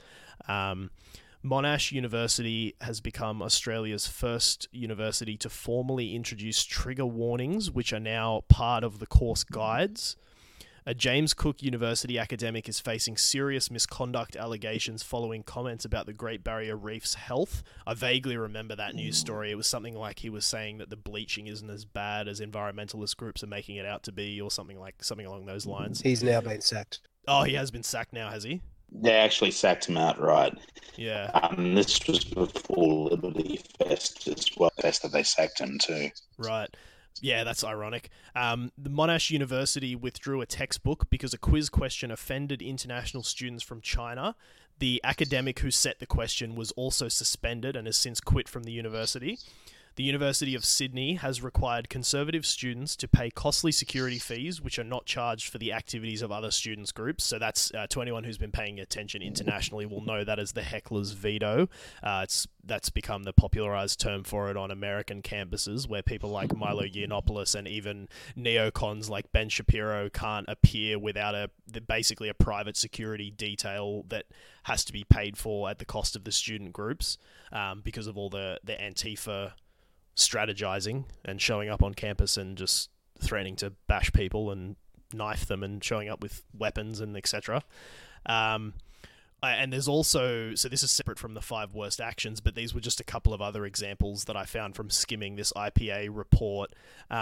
Monash University has become Australia's first university to formally introduce trigger warnings, which are now part of the course guides. A James Cook University academic is facing serious misconduct allegations following comments about the Great Barrier Reef's health. I vaguely remember that news story. It was something like he was saying that the bleaching isn't as bad as environmentalist groups are making it out to be, or something along those lines. He's now been sacked. Oh, he has been sacked now, has he? They actually sacked him outright. Yeah. This was before Liberty Fest as well. Fest that they sacked him too. Right. Yeah, that's ironic. The Monash University withdrew a textbook because a quiz question offended international students from China. The academic who set the question was also suspended and has since quit from the university. The University of Sydney has required conservative students to pay costly security fees, which are not charged for the activities of other students' groups. So that's, to anyone who's been paying attention internationally will know that as the heckler's veto. That's become the popularized term for it on American campuses, where people like Milo Yiannopoulos and even neocons like Ben Shapiro can't appear without basically a private security detail that has to be paid for at the cost of the student groups, because of all the Antifa strategizing and showing up on campus and just threatening to bash people and knife them and showing up with weapons and etc. And there's also, so this is separate from the 5 worst actions, but these were just a couple of other examples that I found from skimming this IPA report.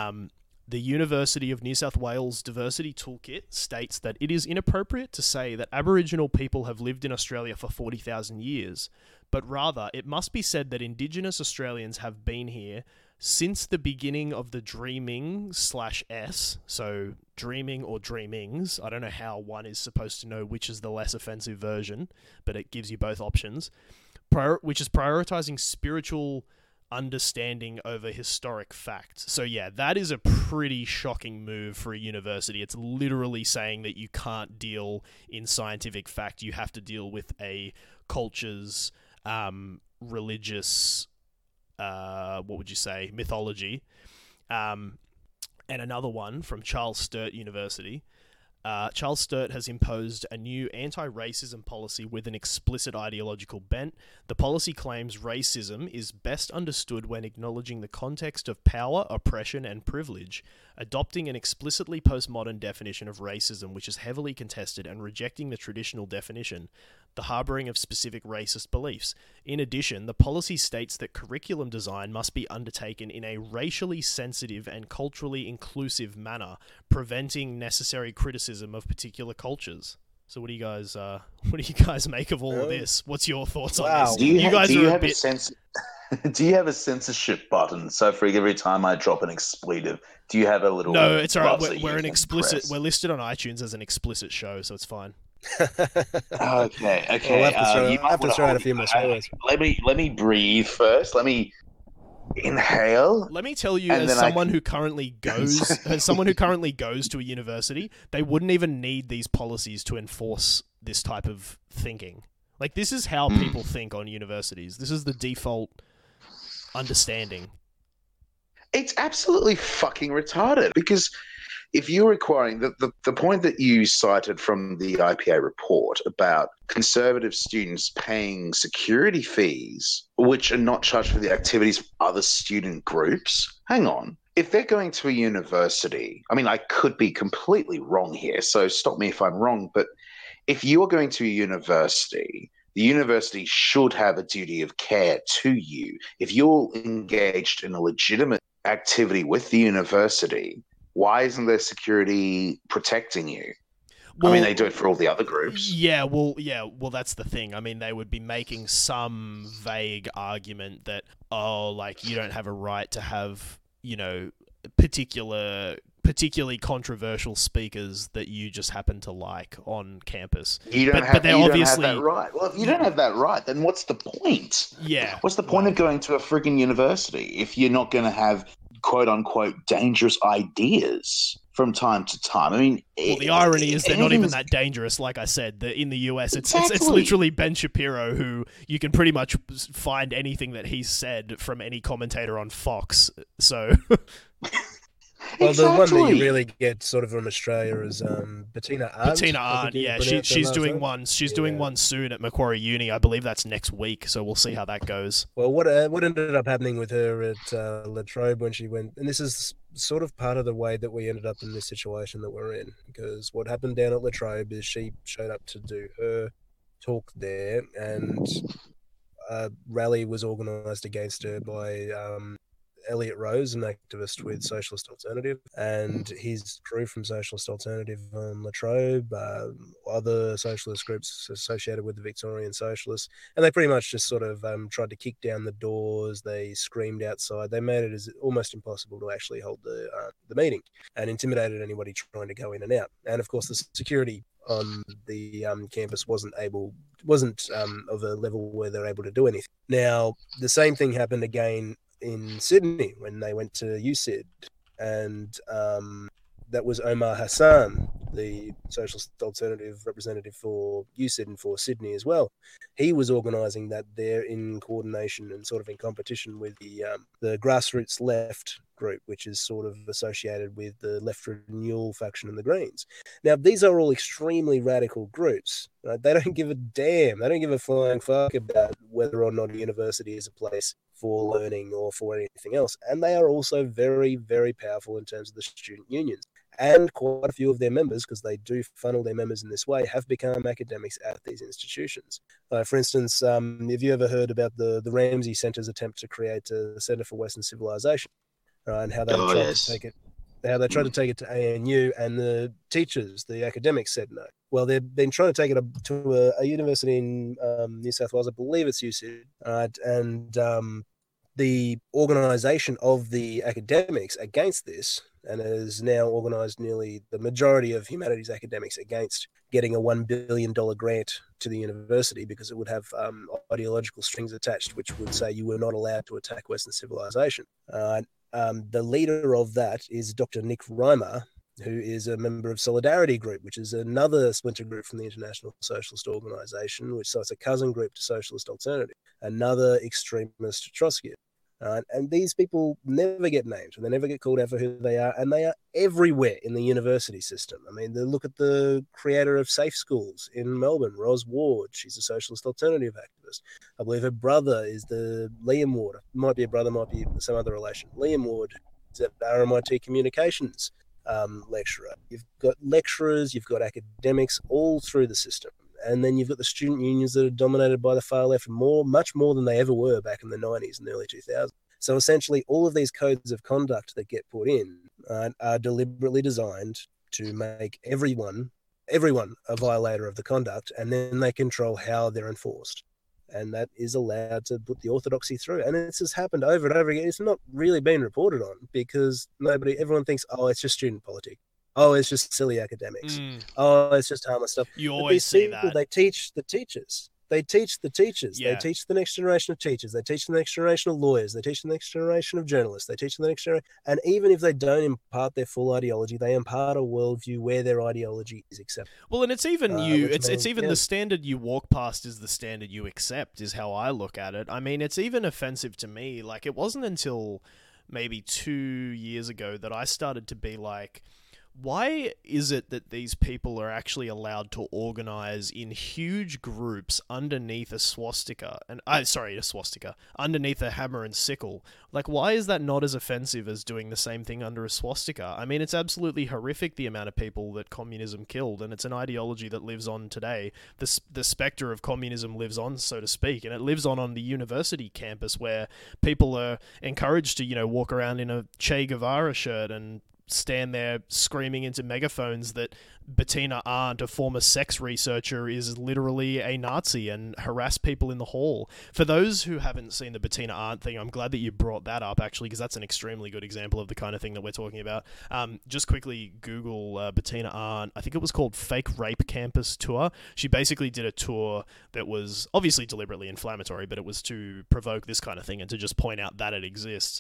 The University of New South Wales Diversity Toolkit states that it is inappropriate to say that Aboriginal people have lived in Australia for 40,000 years, but rather it must be said that Indigenous Australians have been here since the beginning of the dreaming/s, so dreaming or dreamings. I don't know how one is supposed to know which is the less offensive version, but it gives you both options, which is prioritizing spiritual understanding over historic fact. So yeah, that is a pretty shocking move for a university. It's literally saying that you can't deal in scientific fact. You have to deal with a culture's religious, what would you say, mythology. And another one from Charles Sturt University. Charles Sturt has imposed a new anti-racism policy with an explicit ideological bent. The policy claims racism is best understood when acknowledging the context of power, oppression, and privilege, adopting an explicitly postmodern definition of racism which is heavily contested, and rejecting the traditional definition, the harboring of specific racist beliefs. In addition, the policy states that curriculum design must be undertaken in a racially sensitive and culturally inclusive manner, preventing necessary criticism of particular cultures. So what do you guys make of all of this? What's your thoughts on this? Do you have a censorship button? So for every time I drop an expletive, do you have a little? No, it's all right. We're an explicit. We're listed on iTunes as an explicit show, so it's fine. Okay. We'll have to throw out a few more spoilers. Let me breathe first. Let me inhale. Let me tell you, as someone who currently goes to a university, they wouldn't even need these policies to enforce this type of thinking. Like, this is how people think on universities. This is the default understanding. It's absolutely fucking retarded, because if you're requiring the point that you cited from the IPA report about conservative students paying security fees, which are not charged for the activities of other student groups, hang on. If they're going to a university, I mean, I could be completely wrong here, so stop me if I'm wrong, but if you're going to a university, the university should have a duty of care to you. If you're engaged in a legitimate activity with the university, why isn't there security protecting you? Well, I mean, they do it for all the other groups. Well, that's the thing. I mean, they would be making some vague argument that, like, you don't have a right to have, particular particularly controversial speakers that you just happen to like on campus. You don't have that right. Well, if you don't have that right, then what's the point? Yeah. What's the point of going to a frigging university if you're not going to have quote unquote dangerous ideas from time to time? I mean, well, the irony is they're not even that dangerous. Like I said, in the US, it's literally Ben Shapiro, who you can pretty much find anything that he's said from any commentator on Fox. So. Well, the one that you really get sort of from Australia is Bettina Arndt. Bettina Arndt, yeah, she's doing one. She's doing one soon at Macquarie Uni. I believe that's next week. So we'll see how that goes. Well, what ended up happening with her at La Trobe when she went, and this is sort of part of the way that we ended up in this situation that we're in, because what happened down at La Trobe is she showed up to do her talk there, and a rally was organised against her by Elliot Rose, an activist with Socialist Alternative, and his crew from Socialist Alternative on La Trobe, other socialist groups associated with the Victorian Socialists, and they pretty much just sort of tried to kick down the doors. They screamed outside. They made it as almost impossible to actually hold the meeting, and intimidated anybody trying to go in and out. And of course, the security on the campus wasn't of a level where they're able to do anything. Now, the same thing happened again in Sydney when they went to USyd, and that was Omar Hassan, the Socialist Alternative representative for USyd and for Sydney as well. He was organising that there in coordination and sort of in competition with the Grassroots Left group, which is sort of associated with the Left Renewal faction and the Greens. Now, these are all extremely radical groups. Right? They don't give a damn. They don't give a flying fuck about whether or not a university is a place for learning or for anything else. And they are also very, very powerful in terms of the student unions. And quite a few of their members, because they do funnel their members in this way, have become academics at these institutions. For instance, have you ever heard about the Ramsey Center's attempt to create a Center for Western Civilization? And how they tried to take it to ANU, and the teachers, the academics, said no. Well, they've been trying to take it up to a university in New South Wales. I believe it's USyd, and the organisation of the academics against this, and has now organised nearly the majority of humanities academics against getting a $1 billion grant to the university, because it would have ideological strings attached, which would say you were not allowed to attack Western civilization. The leader of that is Dr. Nick Reimer, who is a member of Solidarity Group, which is another splinter group from the International Socialist Organisation, so it's a cousin group to Socialist Alternative, another extremist Trotskyist. And these people never get named, and they never get called out for who they are, and they are everywhere in the university system. I mean, look at the creator of Safe Schools in Melbourne, Ros Ward. She's a Socialist Alternative activist. I believe her brother is the Liam Ward. Might be a brother, might be some other relation. Liam Ward is at RMIT Communications lecturer. You've got lecturers, you've got academics all through the system. And then you've got the student unions that are dominated by the far left much more than they ever were back in the 90s and early 2000s. So essentially, all of these codes of conduct that get put in are deliberately designed to make everyone a violator of the conduct, and then they control how they're enforced. And that is allowed to put the orthodoxy through. And it's just happened over and over again. It's not really been reported on because everyone thinks, oh, it's just student politics. Oh, it's just silly academics. Oh, it's just harmless stuff. You always see that. They teach the teachers. They teach the teachers. Yeah. They teach the next generation of teachers. They teach the next generation of lawyers. They teach the next generation of journalists. They teach the next generation. And even if they don't impart their full ideology, they impart a worldview where their ideology is accepted. Well, and it's even the standard you walk past is the standard you accept, is how I look at it. I mean, it's even offensive to me. Like, it wasn't until maybe 2 years ago that I started to be like, why is it that these people are actually allowed to organize in huge groups underneath a swastika underneath a hammer and sickle? Like, why is that not as offensive as doing the same thing under a swastika? I mean, it's absolutely horrific, the amount of people that communism killed, and it's an ideology that lives on today. The specter of communism lives on, so to speak, and it lives on the university campus, where people are encouraged to, walk around in a Che Guevara shirt and stand there screaming into megaphones that Bettina Arndt, a former sex researcher, is literally a Nazi and harass people in the hall. For those who haven't seen the Bettina Arndt thing, I'm glad that you brought that up, actually, because that's an extremely good example of the kind of thing that we're talking about. Just quickly Google Bettina Arndt. I think it was called Fake Rape Campus Tour. She basically did a tour that was obviously deliberately inflammatory, but it was to provoke this kind of thing and to just point out that it exists.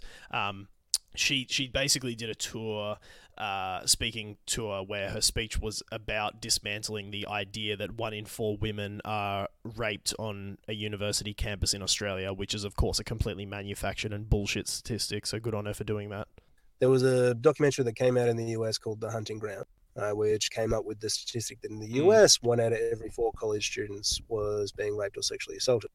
She basically did a tour, speaking tour, where her speech was about dismantling the idea that 1 in 4 women are raped on a university campus in Australia, which is, of course, a completely manufactured and bullshit statistic, so good on her for doing that. There was a documentary that came out in the US called The Hunting Ground, which came up with the statistic that in the US, 1 out of every 4 college students was being raped or sexually assaulted.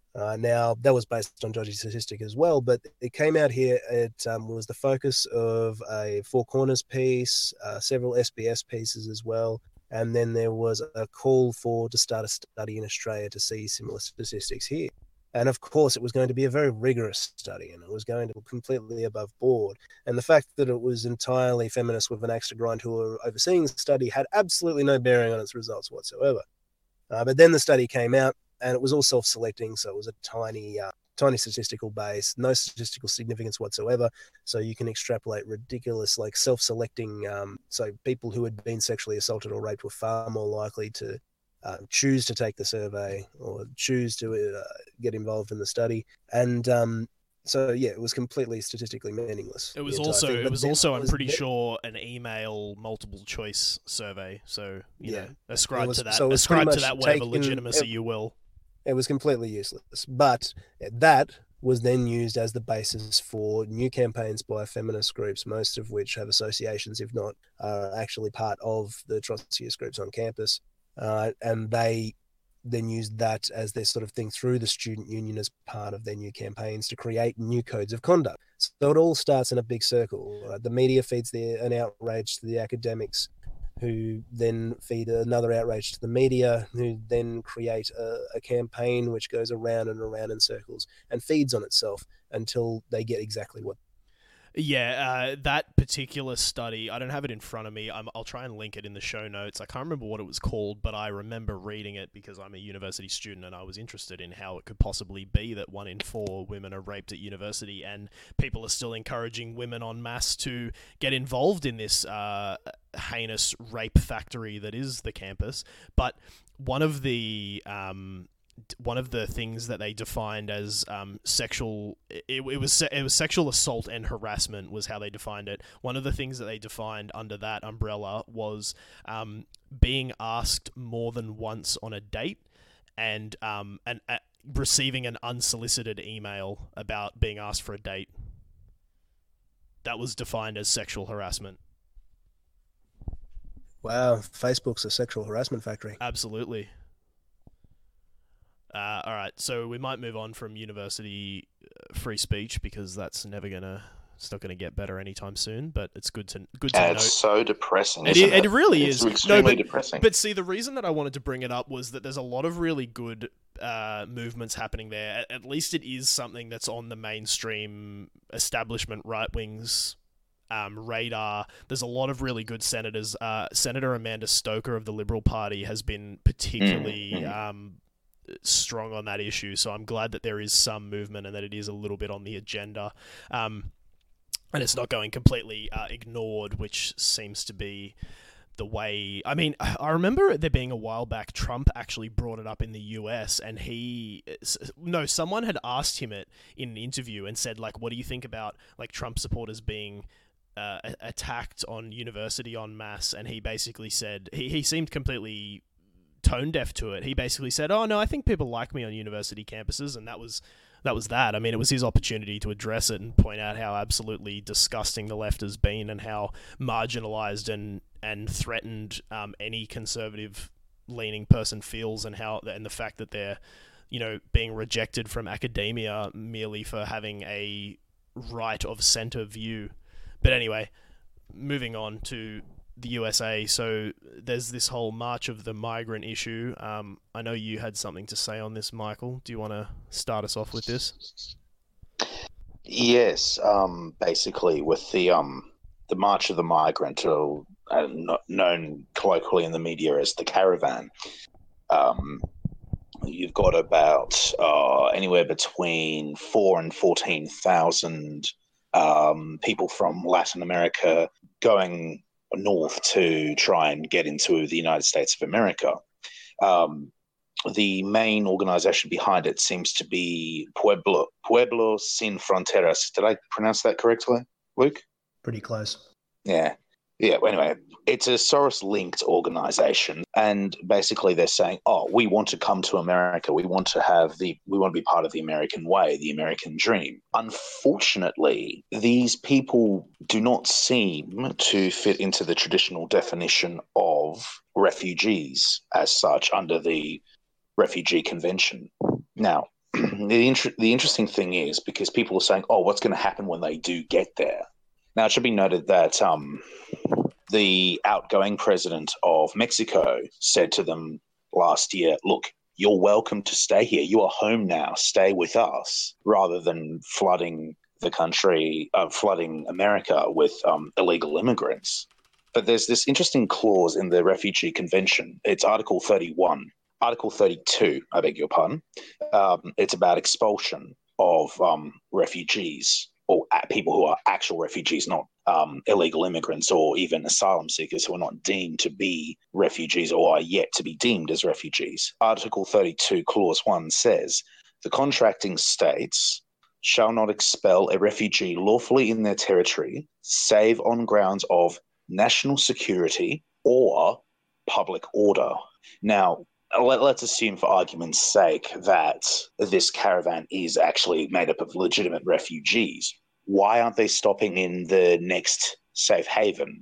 Now, that was based on dodgy statistic as well, but it came out here. It was the focus of a Four Corners piece, several SBS pieces as well, and then there was a call to start a study in Australia to see similar statistics here. And of course, it was going to be a very rigorous study, and it was going to be completely above board. And the fact that it was entirely feminists with an axe to grind who were overseeing the study had absolutely no bearing on its results whatsoever. But then the study came out, and it was all self-selecting, so it was a tiny statistical base, no statistical significance whatsoever. So you can extrapolate ridiculous, like self-selecting. So people who had been sexually assaulted or raped were far more likely to choose to take the survey or choose to get involved in the study. And so yeah, it was completely statistically meaningless. It was also I'm pretty sure an email multiple choice survey. So you know, ascribe to that whatever legitimacy you will. It was completely useless. But that was then used as the basis for new campaigns by feminist groups, most of which have associations, if not actually part of the Trotskyist groups on campus. And they then used that as their sort of thing through the student union as part of their new campaigns to create new codes of conduct. So it all starts in a big circle. The media feeds an outrage to the academics, who then feed another outrage to the media, who then create a campaign which goes around and around in circles and feeds on itself until they get exactly what. Yeah, that particular study, I don't have it in front of me. I'll try and link it in the show notes. I can't remember what it was called, but I remember reading it because I'm a university student and I was interested in how it could possibly be that 1 in 4 women are raped at university, and people are still encouraging women en masse to get involved in this heinous rape factory that is the campus. But one of the things that they defined as sexual, it was sexual assault and harassment was how they defined it. One of the things that they defined under that umbrella was being asked more than once on a date and receiving an unsolicited email about being asked for a date. That was defined as sexual harassment. Wow, Facebook's a sexual harassment factory. Absolutely. All right, so we might move on from university free speech because it's not gonna get better anytime soon. But it's good to note. It's so depressing. It really is. It's extremely depressing. But see, the reason that I wanted to bring it up was that there's a lot of really good movements happening there. At least it is something that's on the mainstream establishment right wing's radar. There's a lot of really good senators. Senator Amanda Stoker of the Liberal Party has been particularly strong on that issue, so I'm glad that there is some movement and that it is a little bit on the agenda, and it's not going completely ignored, which seems to be the way. I mean, I remember there being a while back Trump actually brought it up in the US, and someone had asked him it in an interview and said, like, what do you think about like Trump supporters being attacked on university en masse? And he basically said he seemed completely tone deaf to it. He basically said, "Oh no, I think people like me on university campuses," and that was that. I mean, it was his opportunity to address it and point out how absolutely disgusting the left has been and how marginalized and threatened any conservative leaning person feels, and the fact that they're, being rejected from academia merely for having a right of center view. But anyway, moving on to the USA, so there's this whole March of the Migrant issue. I know you had something to say on this, Michael. Do you want to start us off with this? Yes, basically with the the March of the Migrant, or known colloquially in the media as the Caravan. You've got about anywhere between 4,000 and 14,000 people from Latin America going north to try and get into the United States of America. The main organization behind it seems to be Pueblo Sin Fronteras. Did I pronounce that correctly, Luke? Pretty close. Yeah. Anyway, it's a Soros-linked organization, and basically they're saying, "Oh, we want to come to America. We want to be part of the American way, the American dream." Unfortunately, these people do not seem to fit into the traditional definition of refugees as such under the Refugee Convention. Now, the interesting thing is, because people are saying, "Oh, what's going to happen when they do get there?" Now, it should be noted that the outgoing president of Mexico said to them last year, "Look, you're welcome to stay here. You are home now. Stay with us," rather than flooding the country, flooding America with illegal immigrants. But there's this interesting clause in the Refugee Convention. It's Article 31. Article 32, I beg your pardon. It's about expulsion of refugees, or people who are actual refugees, not illegal immigrants or even asylum seekers who are not deemed to be refugees or are yet to be deemed as refugees. Article 32, Clause 1 says, "The contracting states shall not expel a refugee lawfully in their territory, save on grounds of national security or public order." Now, let's assume for argument's sake that this caravan is actually made up of legitimate refugees. Why aren't they stopping in the next safe haven?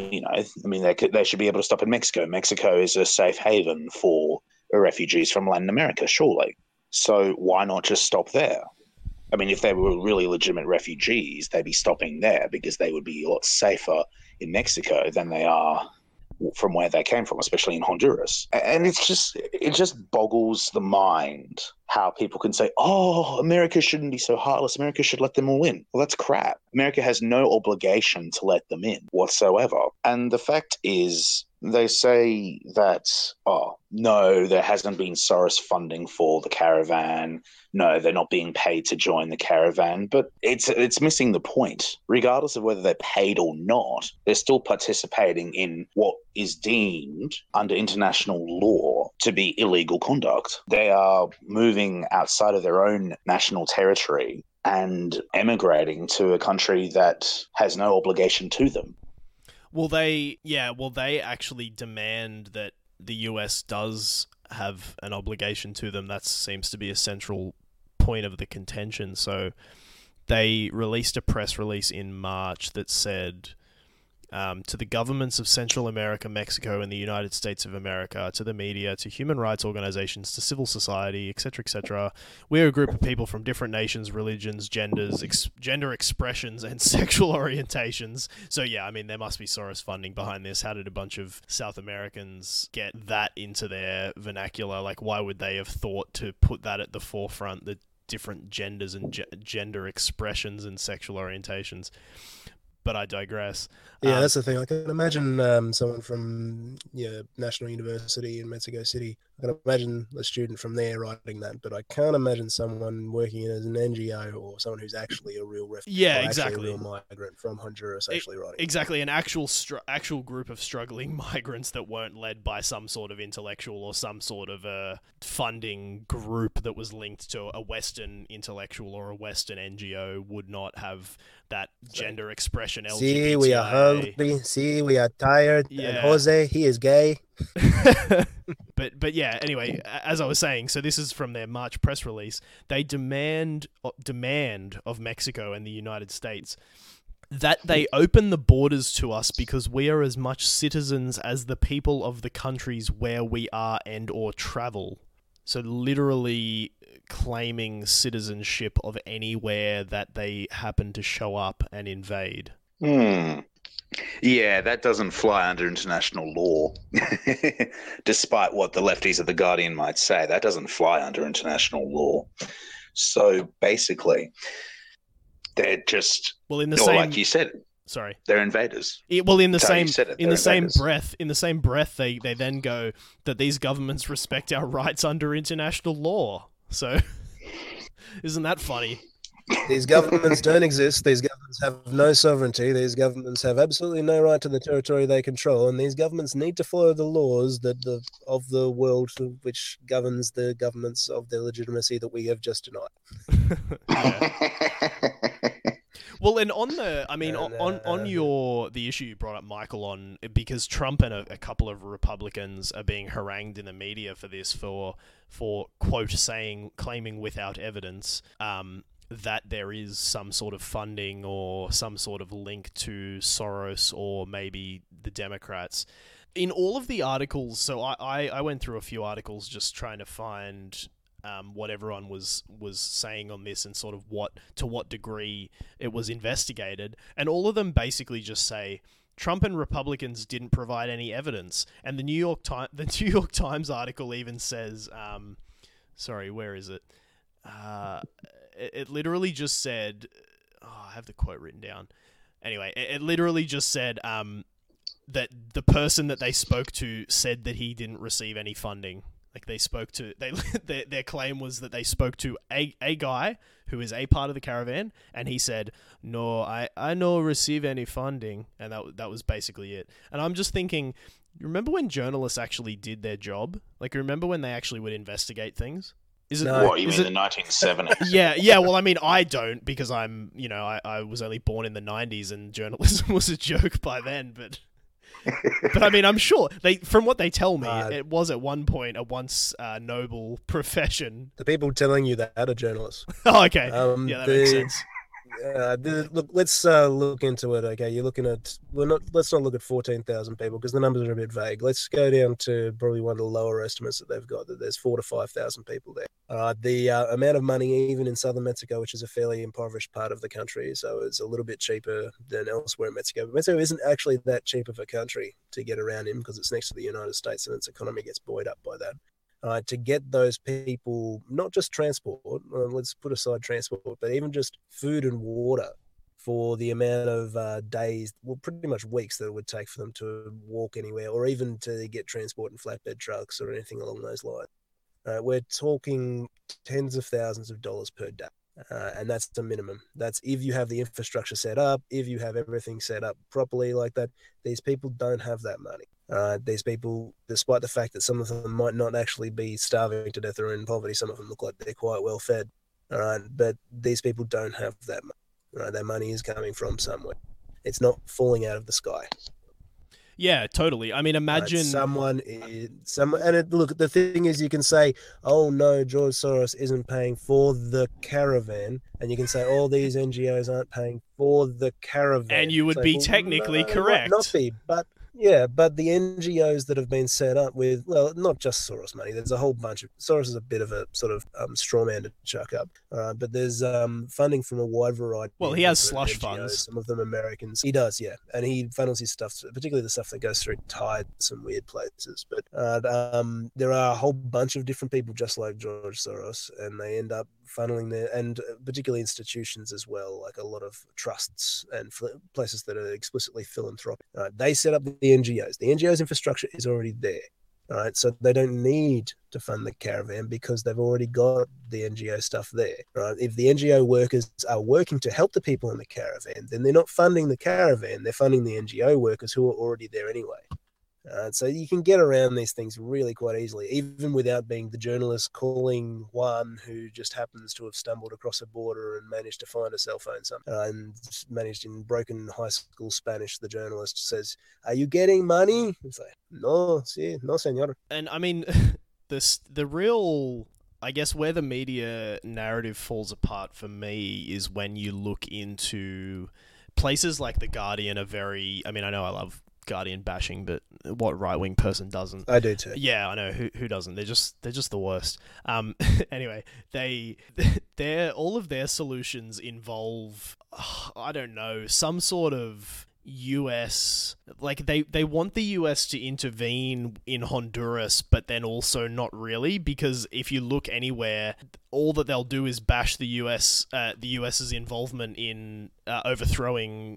They should be able to stop in Mexico. Mexico is a safe haven for refugees from Latin America, surely. So why not just stop there? I mean, if they were really legitimate refugees, they'd be stopping there because they would be a lot safer in Mexico than they are from where they came from, especially in Honduras. And it just boggles the mind how people can say, "Oh, America shouldn't be so heartless. America should let them all in." Well, that's crap. America has no obligation to let them in whatsoever. And the fact is, they say that, "Oh, no, there hasn't been Soros funding for the caravan. No, they're not being paid to join the caravan." But it's missing the point. Regardless of whether they're paid or not, they're still participating in what is deemed under international law to be illegal conduct. They are moving outside of their own national territory and emigrating to a country that has no obligation to them. Well, they actually demand that the US does have an obligation to them. That seems to be a central point of the contention. So they released a press release in March that said, to the governments of Central America, Mexico, and the United States of America, to the media, to human rights organizations, to civil society, etc., we are a group of people from different nations, religions, genders, gender expressions, and sexual orientations. So yeah, I mean, there must be Soros funding behind this. How did a bunch of South Americans get that into their vernacular? Like, why would they have thought to put that at the forefront, the different genders and gender expressions and sexual orientations? But I digress. Yeah, that's the thing. I can imagine someone from National University in Mexico City. I can imagine a student from there writing that, but I can't imagine someone working as an NGO or someone who's actually a real refugee. Yeah, exactly. A real migrant from Honduras actually writing. Exactly, an actual group of struggling migrants that weren't led by some sort of intellectual or some sort of a funding group that was linked to a Western intellectual or a Western NGO would not have that gender expression. LGBTI. See, we are hungry. See, we are tired. Yeah. And Jose, he is gay. But yeah, anyway, as I was saying, so this is from their March press release. They demand of Mexico and the United States that they open the borders to us because we are as much citizens as the people of the countries where we are and or travel. So literally claiming citizenship of anywhere that they happen to show up and invade. Yeah, that doesn't fly under international law. Despite what the lefties of The Guardian might say, that doesn't fly under international law. So basically, they're just, well, in the same, like you said. Sorry. They're invaders. Well, in the That's how you same said it, in they're the same invaders. breath, they then go that these governments respect our rights under international law. So, isn't that funny? These governments don't exist. These governments have no sovereignty. These governments have absolutely no right to the territory they control, and these governments need to follow the laws of the world which governs the governments of their legitimacy that we have just denied. Well, and on the issue you brought up, Michael, on because Trump and a couple of Republicans are being harangued in the media for this for quote claiming without evidence that there is some sort of funding or some sort of link to Soros or maybe the Democrats. In all of the articles, so I went through a few articles just trying to find what everyone was saying on this and sort of to what degree it was investigated, and all of them basically just say Trump and Republicans didn't provide any evidence. And the New York Times article even says, sorry, where is it? It literally just said, I have the quote written down. Anyway, it literally just said that the person that they spoke to said that he didn't receive any funding. Like their claim was that they spoke to a guy who is a part of the caravan, and he said, "No, I no receive any funding," and that was basically it. And I'm just thinking, remember when journalists actually did their job? Like, remember when they actually would investigate things? What, you mean the 1970s? Yeah. Well, I mean, I don't because I'm, I was only born in the 90s and journalism was a joke by then, but. But I mean, I'm sure from what they tell me, it was at one point a once noble profession. The people telling you that are journalists. Oh, okay. Yeah, that makes sense. Look, let's look into it. Okay, you're looking at let's not look at 14,000 people because the numbers are a bit vague. Let's go down to probably one of the lower estimates that they've got. That there's 4,000 to 5,000 people there. The amount of money, even in southern Mexico, which is a fairly impoverished part of the country, so it's a little bit cheaper than elsewhere in Mexico. But Mexico isn't actually that cheap of a country to get around in because it's next to the United States and its economy gets buoyed up by that. To get those people, not just transport, let's put aside transport, but even just food and water for the amount of days, well, pretty much weeks that it would take for them to walk anywhere or even to get transport in flatbed trucks or anything along those lines. We're talking tens of thousands of dollars per day. And that's the minimum. That's if you have the infrastructure set up, if you have everything set up properly like that. These people don't have that money. These people, despite the fact that some of them might not actually be starving to death or in poverty, some of them look like they're quite well fed. But these people don't have that money. Their money is coming from somewhere. It's not falling out of the sky. Yeah, totally. I mean, imagine look, the thing is, you can say, "Oh no, George Soros isn't paying for the caravan," and you can say, "All these NGOs aren't paying for the caravan," and you would be technically correct. Not be, but yeah, but the NGOs that have been set up with, well, not just Soros money. There's a whole bunch of Soros is a bit of a sort of straw man to chuck up, but there's funding from a wide variety. Well, he has of slush NGOs, funds. Some of them Americans. He does, yeah, and he funnels his stuff, particularly the stuff that goes through Tide, some weird places. But there are a whole bunch of different people just like George Soros, and they end up funneling their, and particularly institutions as well, like a lot of trusts and places that are explicitly philanthropic. They set up the NGOs. The NGOs infrastructure is already there. All right, so they don't need to fund the caravan because they've already got the NGO stuff there. Right? If the NGO workers are working to help the people in the caravan, then they're not funding the caravan. They're funding the NGO workers who are already there anyway. So you can get around these things really quite easily, even without being the journalist calling one who just happens to have stumbled across a border and managed to find a cell phone and managed in broken high school Spanish. The journalist says, "Are you getting money?" It's like, "No, sí, no, señor." And I mean, the real, I guess, where the media narrative falls apart for me is when you look into places like The Guardian are very, I mean, I know I love Guardian bashing, but what right-wing person doesn't? I do too. Yeah, I know who doesn't. They're just the worst. Anyway, all of their solutions involve, I don't know, some sort of US, like they want the US to intervene in Honduras, but then also not really, because if you look anywhere, all that they'll do is bash the US's involvement in overthrowing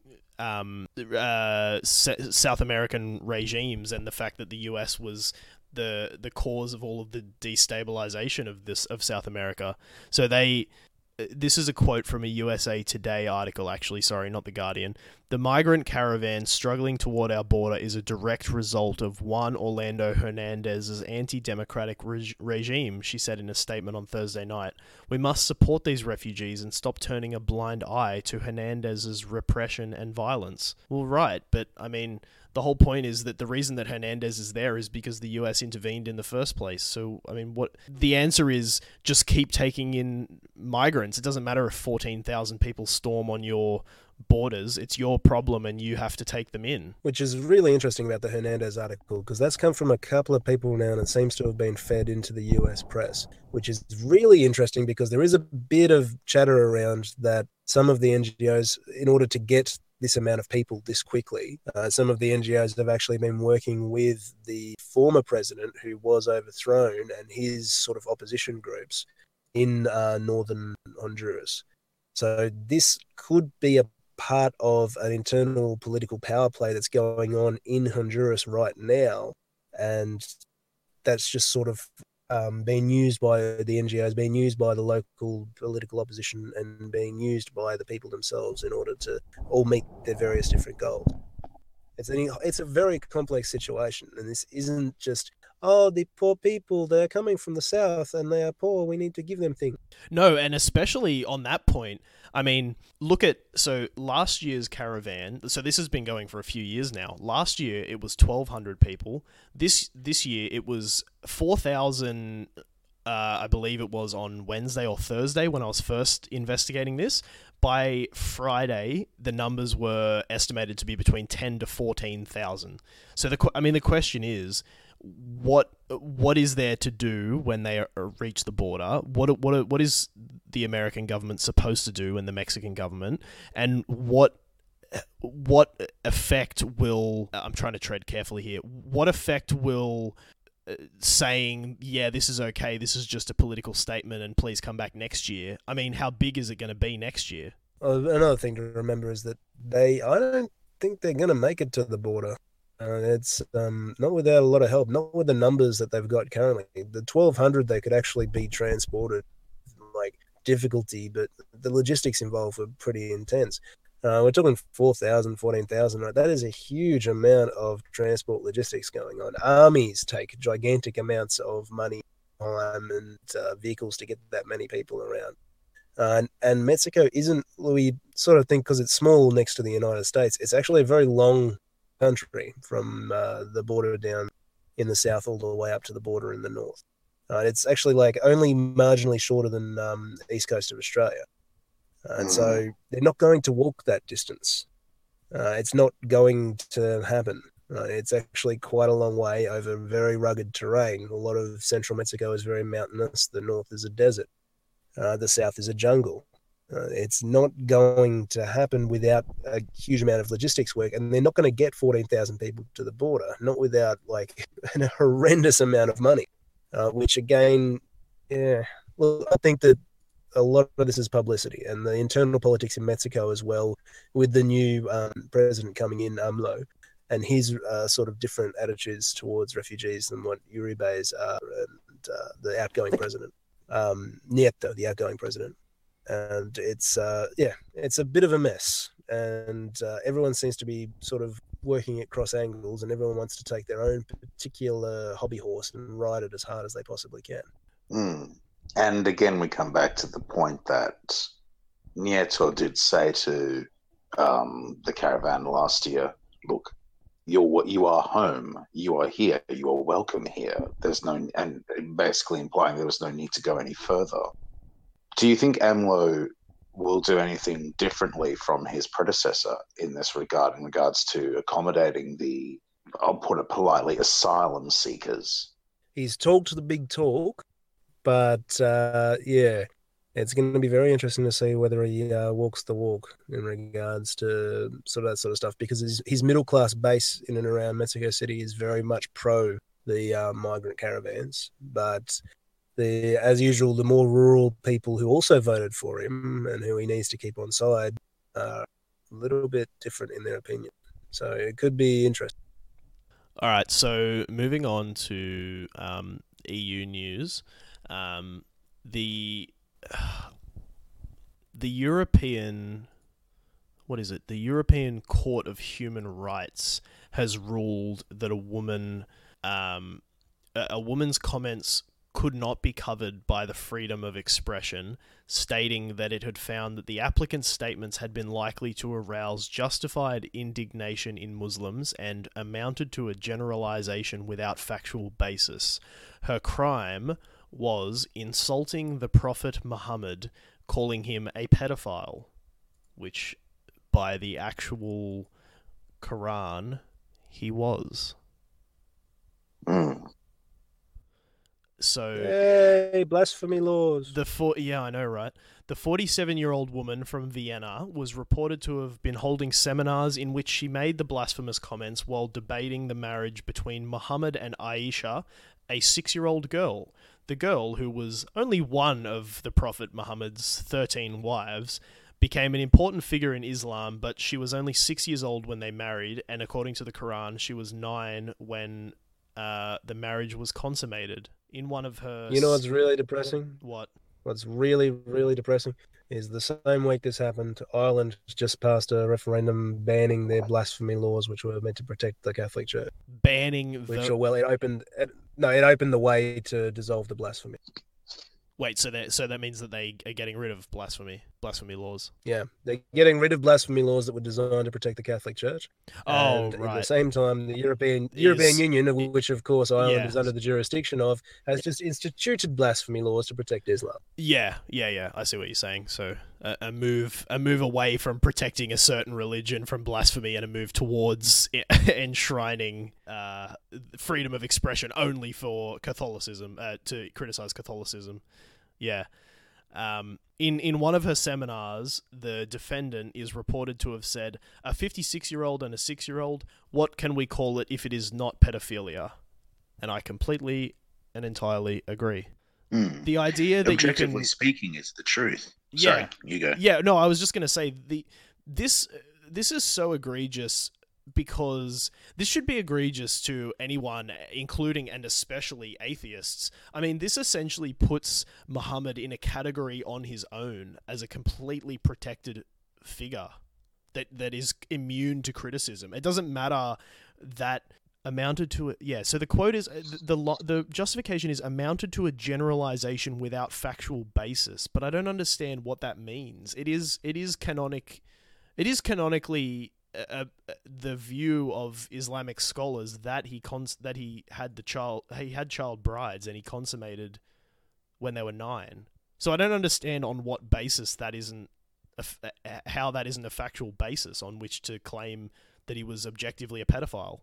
South American regimes, and the fact that the US was the cause of all of the destabilization of South America. So this is a quote from a USA Today article, actually, sorry, not The Guardian. "The migrant caravan struggling toward our border is a direct result of Juan Orlando Hernandez's anti-democratic regime," she said in a statement on Thursday night. "We must support these refugees and stop turning a blind eye to Hernandez's repression and violence." Well, right, but I mean, the whole point is that the reason that Hernandez is there is because the US intervened in the first place. So, I mean, what the answer is, just keep taking in migrants. It doesn't matter if 14,000 people storm on your borders. It's your problem and you have to take them in. Which is really interesting about the Hernandez article, because that's come from a couple of people now and it seems to have been fed into the US press, which is really interesting because there is a bit of chatter around that some of the NGOs, in order to get this amount of people this quickly, some of the NGOs have actually been working with the former president who was overthrown and his sort of opposition groups in northern Honduras. So this could be a part of an internal political power play that's going on in Honduras right now, and that's just sort of being used by the NGOs, being used by the local political opposition, and being used by the people themselves in order to all meet their various different goals. It's a very complex situation, and this isn't just, oh, the poor people, they're coming from the south and they are poor, we need to give them things. No, and especially on that point, I mean, look at, so last year's caravan, so this has been going for a few years now. Last year it was 1,200 people. This year it was 4,000, I believe it was on Wednesday or Thursday when I was first investigating this. By Friday, the numbers were estimated to be between 10 to 14,000. So the question is, what is there to do when they reach the border? What is the American government supposed to do, and the Mexican government, and what effect will, I'm trying to tread carefully here, what effect will saying, yeah, this is okay, this is just a political statement and please come back next year, I mean, how big is it going to be next year? Another thing to remember is that I don't think they're going to make it to the border. It's not without a lot of help, not with the numbers that they've got currently. The 1,200, they could actually be transported, like, difficulty, but the logistics involved were pretty intense. We're talking 4,000, 14,000, right? That is a huge amount of transport logistics going on. Armies take gigantic amounts of money, time, and vehicles to get that many people around. And Mexico isn't, we sort of think because it's small next to the United States, it's actually a very long country from the border down in the south all the way up to the border in the north. It's actually like only marginally shorter than the east coast of Australia. And so they're not going to walk that distance. It's not going to happen. It's actually quite a long way over very rugged terrain. A lot of central Mexico is very mountainous. The north is a desert. The south is a jungle. It's not going to happen without a huge amount of logistics work, and they're not going to get 14,000 people to the border, not without like a horrendous amount of money, which again, well, I think that a lot of this is publicity, and the internal politics in Mexico as well, with the new president coming in, AMLO, and his sort of different attitudes towards refugees than what Uribe's are, and the outgoing president, Nieto, the outgoing president. And it's it's a bit of a mess, and everyone seems to be sort of working at cross angles, and everyone wants to take their own particular hobby horse and ride it as hard as they possibly can. And again, we come back to the point that Nieto did say to the caravan last year, look, you are home, you are here, you are welcome here. There's no, and basically implying there was no need to go any further. Do you think AMLO will do anything differently from his predecessor in this regard, in regards to accommodating the, I'll put it politely, asylum seekers? He's talked the big talk, but It's going to be very interesting to see whether he walks the walk in regards to sort of that sort of stuff, because his middle class base in and around Mexico City is very much pro the migrant caravans, but as usual, the more rural people who also voted for him and who he needs to keep on side are a little bit different in their opinion. So it could be interesting. All right, so moving on to EU news, the European, what is it? The European Court of Human Rights has ruled that a woman's comments could not be covered by the freedom of expression, stating that it had found that the applicant's statements had been likely to arouse justified indignation in Muslims and amounted to a generalization without factual basis. Her crime was insulting the Prophet Muhammad, calling him a pedophile, which by the actual Quran he was. So, hey, blasphemy laws. Yeah, I know, right? The 47-year-old woman from Vienna was reported to have been holding seminars in which she made the blasphemous comments while debating the marriage between Muhammad and Aisha, a 6-year-old girl. The girl, who was only one of the Prophet Muhammad's 13 wives, became an important figure in Islam, but she was only 6 years old when they married, and according to the Quran, she was 9 when the marriage was consummated. In one of her... You know what's really depressing? What? What's really, really depressing is the same week this happened, Ireland just passed a referendum banning their blasphemy laws, which were meant to protect the Catholic Church. Banning it opened the way to dissolve the blasphemy. Wait, so that means that they are getting rid of blasphemy laws? Yeah, they're getting rid of blasphemy laws that were designed to protect the Catholic Church. Oh, and right. At the same time, the European Union, which of course Ireland is under the jurisdiction of, has just instituted blasphemy laws to protect Islam. Yeah. I see what you're saying. So a move away from protecting a certain religion from blasphemy, and a move towards enshrining freedom of expression only for Catholicism, to criticize Catholicism. Yeah. In one of her seminars, the defendant is reported to have said, "A 56-year-old and a 6-year-old, what can we call it if it is not pedophilia?" And I completely and entirely agree. The idea that objectively speaking is the truth. Yeah. Sorry, you go. Yeah, no, I was just going to say this is so egregious, because this should be egregious to anyone, including and especially atheists. I mean, this essentially puts Muhammad in a category on his own as a completely protected figure that is immune to criticism. It doesn't matter that amounted to it. Yeah, so the quote is, the justification is amounted to a generalization without factual basis, but I don't understand what that means. It is canonically the view of Islamic scholars that he had child brides and he consummated when they were 9. So I don't understand on what basis that isn't how that isn't a factual basis on which to claim that he was objectively a pedophile.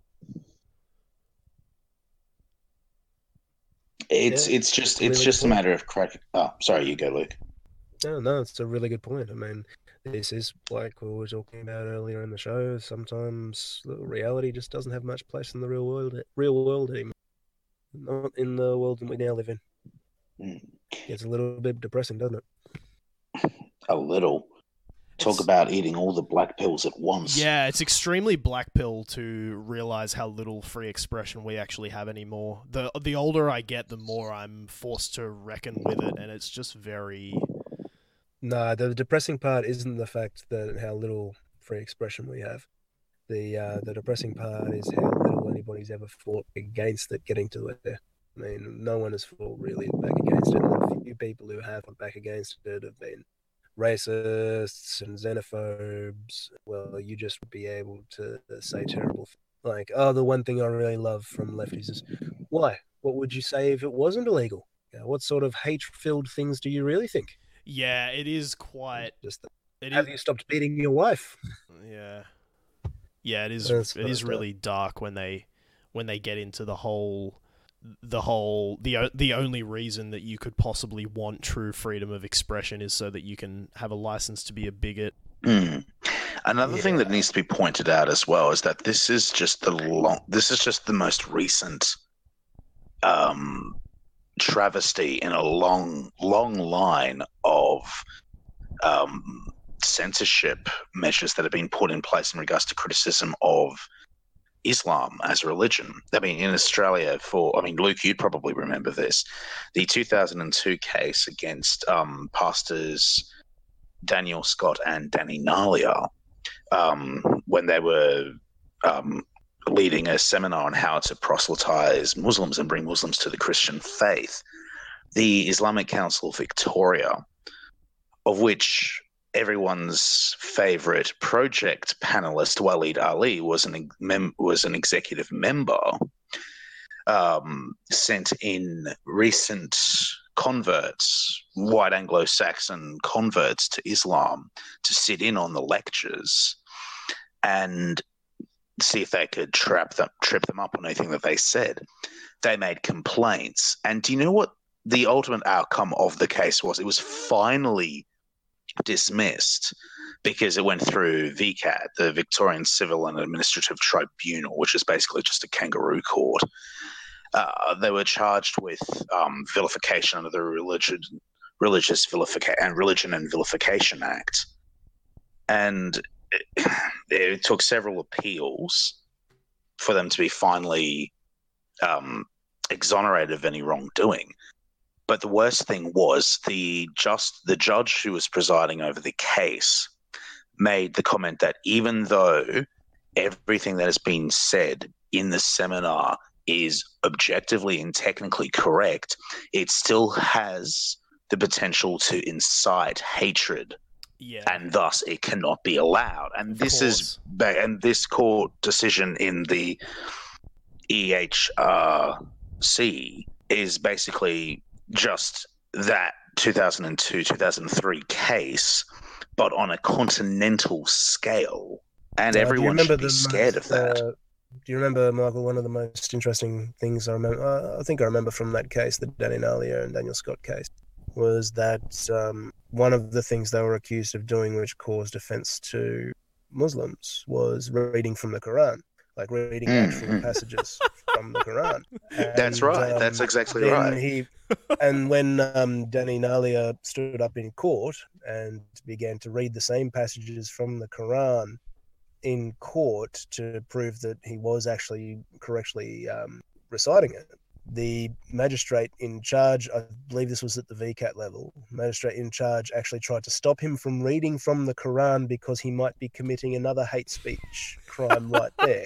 It's just a matter of correct. Oh, sorry, you go, Luke. No, it's a really good point. I mean, this is like we were talking about earlier in the show. Sometimes reality just doesn't have much place in the real world anymore. Not in the world that we now live in. It's a little bit depressing, doesn't it? A little. Talk about eating all the black pills at once. Yeah, it's extremely black pill to realize how little free expression we actually have anymore. The older I get, the more I'm forced to reckon with it, and it's just very... No, the depressing part isn't the fact that how little free expression we have. The depressing part is how little anybody's ever fought against it getting to it there. I mean, no one has fought really back against it. And the few people who have fought back against it have been racists and xenophobes. Well, you just would be able to say terrible things. Like, the one thing I really love from lefties is, why? What would you say if it wasn't illegal? What sort of hate-filled things do you really think? Yeah, it is quite... Have you stopped beating your wife? Yeah. Yeah, it is really dark when they get into the whole the only reason that you could possibly want true freedom of expression is so that you can have a license to be a bigot. Another thing that needs to be pointed out as well is that this is just the most recent travesty in a long line of censorship measures that have been put in place in regards to criticism of Islam as a religion. I mean, in Australia, Luke, you'd probably remember this, the 2002 case against pastors Daniel Scott and Danny Nalia, when they were leading a seminar on how to proselytize Muslims and bring Muslims to the Christian faith. The Islamic Council of Victoria, of which everyone's favorite project panelist Waleed Ali was an executive member, sent in recent converts, white Anglo-Saxon converts to Islam, to sit in on the lectures and see if they could trip them up on anything that they said. They made complaints, and do you know what the ultimate outcome of the case was? It was finally dismissed because it went through VCAT, the Victorian Civil and Administrative Tribunal, which is basically just a kangaroo court. They were charged with vilification under the Religion and Vilification Act, and it took several appeals for them to be finally exonerated of any wrongdoing. But the worst thing was the judge who was presiding over the case made the comment that even though everything that has been said in the seminar is objectively and technically correct, it still has the potential to incite hatred. Yeah. And thus it cannot be allowed. And this court decision in the EHRC is basically just that 2002-2003 case, but on a continental scale. And everyone should be scared of that. Do you remember, Michael, one of the most interesting things I remember? I think I remember from that case, the Danny Nalia and Daniel Scott case, was that one of the things they were accused of doing, which caused offence to Muslims, was reading from the Quran, like reading actual passages from the Quran. And, that's right. That's exactly right. And when Danny Nalia stood up in court and began to read the same passages from the Quran in court to prove that he was actually correctly reciting it, the magistrate in charge, I believe this was at the VCAT level, magistrate in charge actually tried to stop him from reading from the Quran because he might be committing another hate speech crime right there.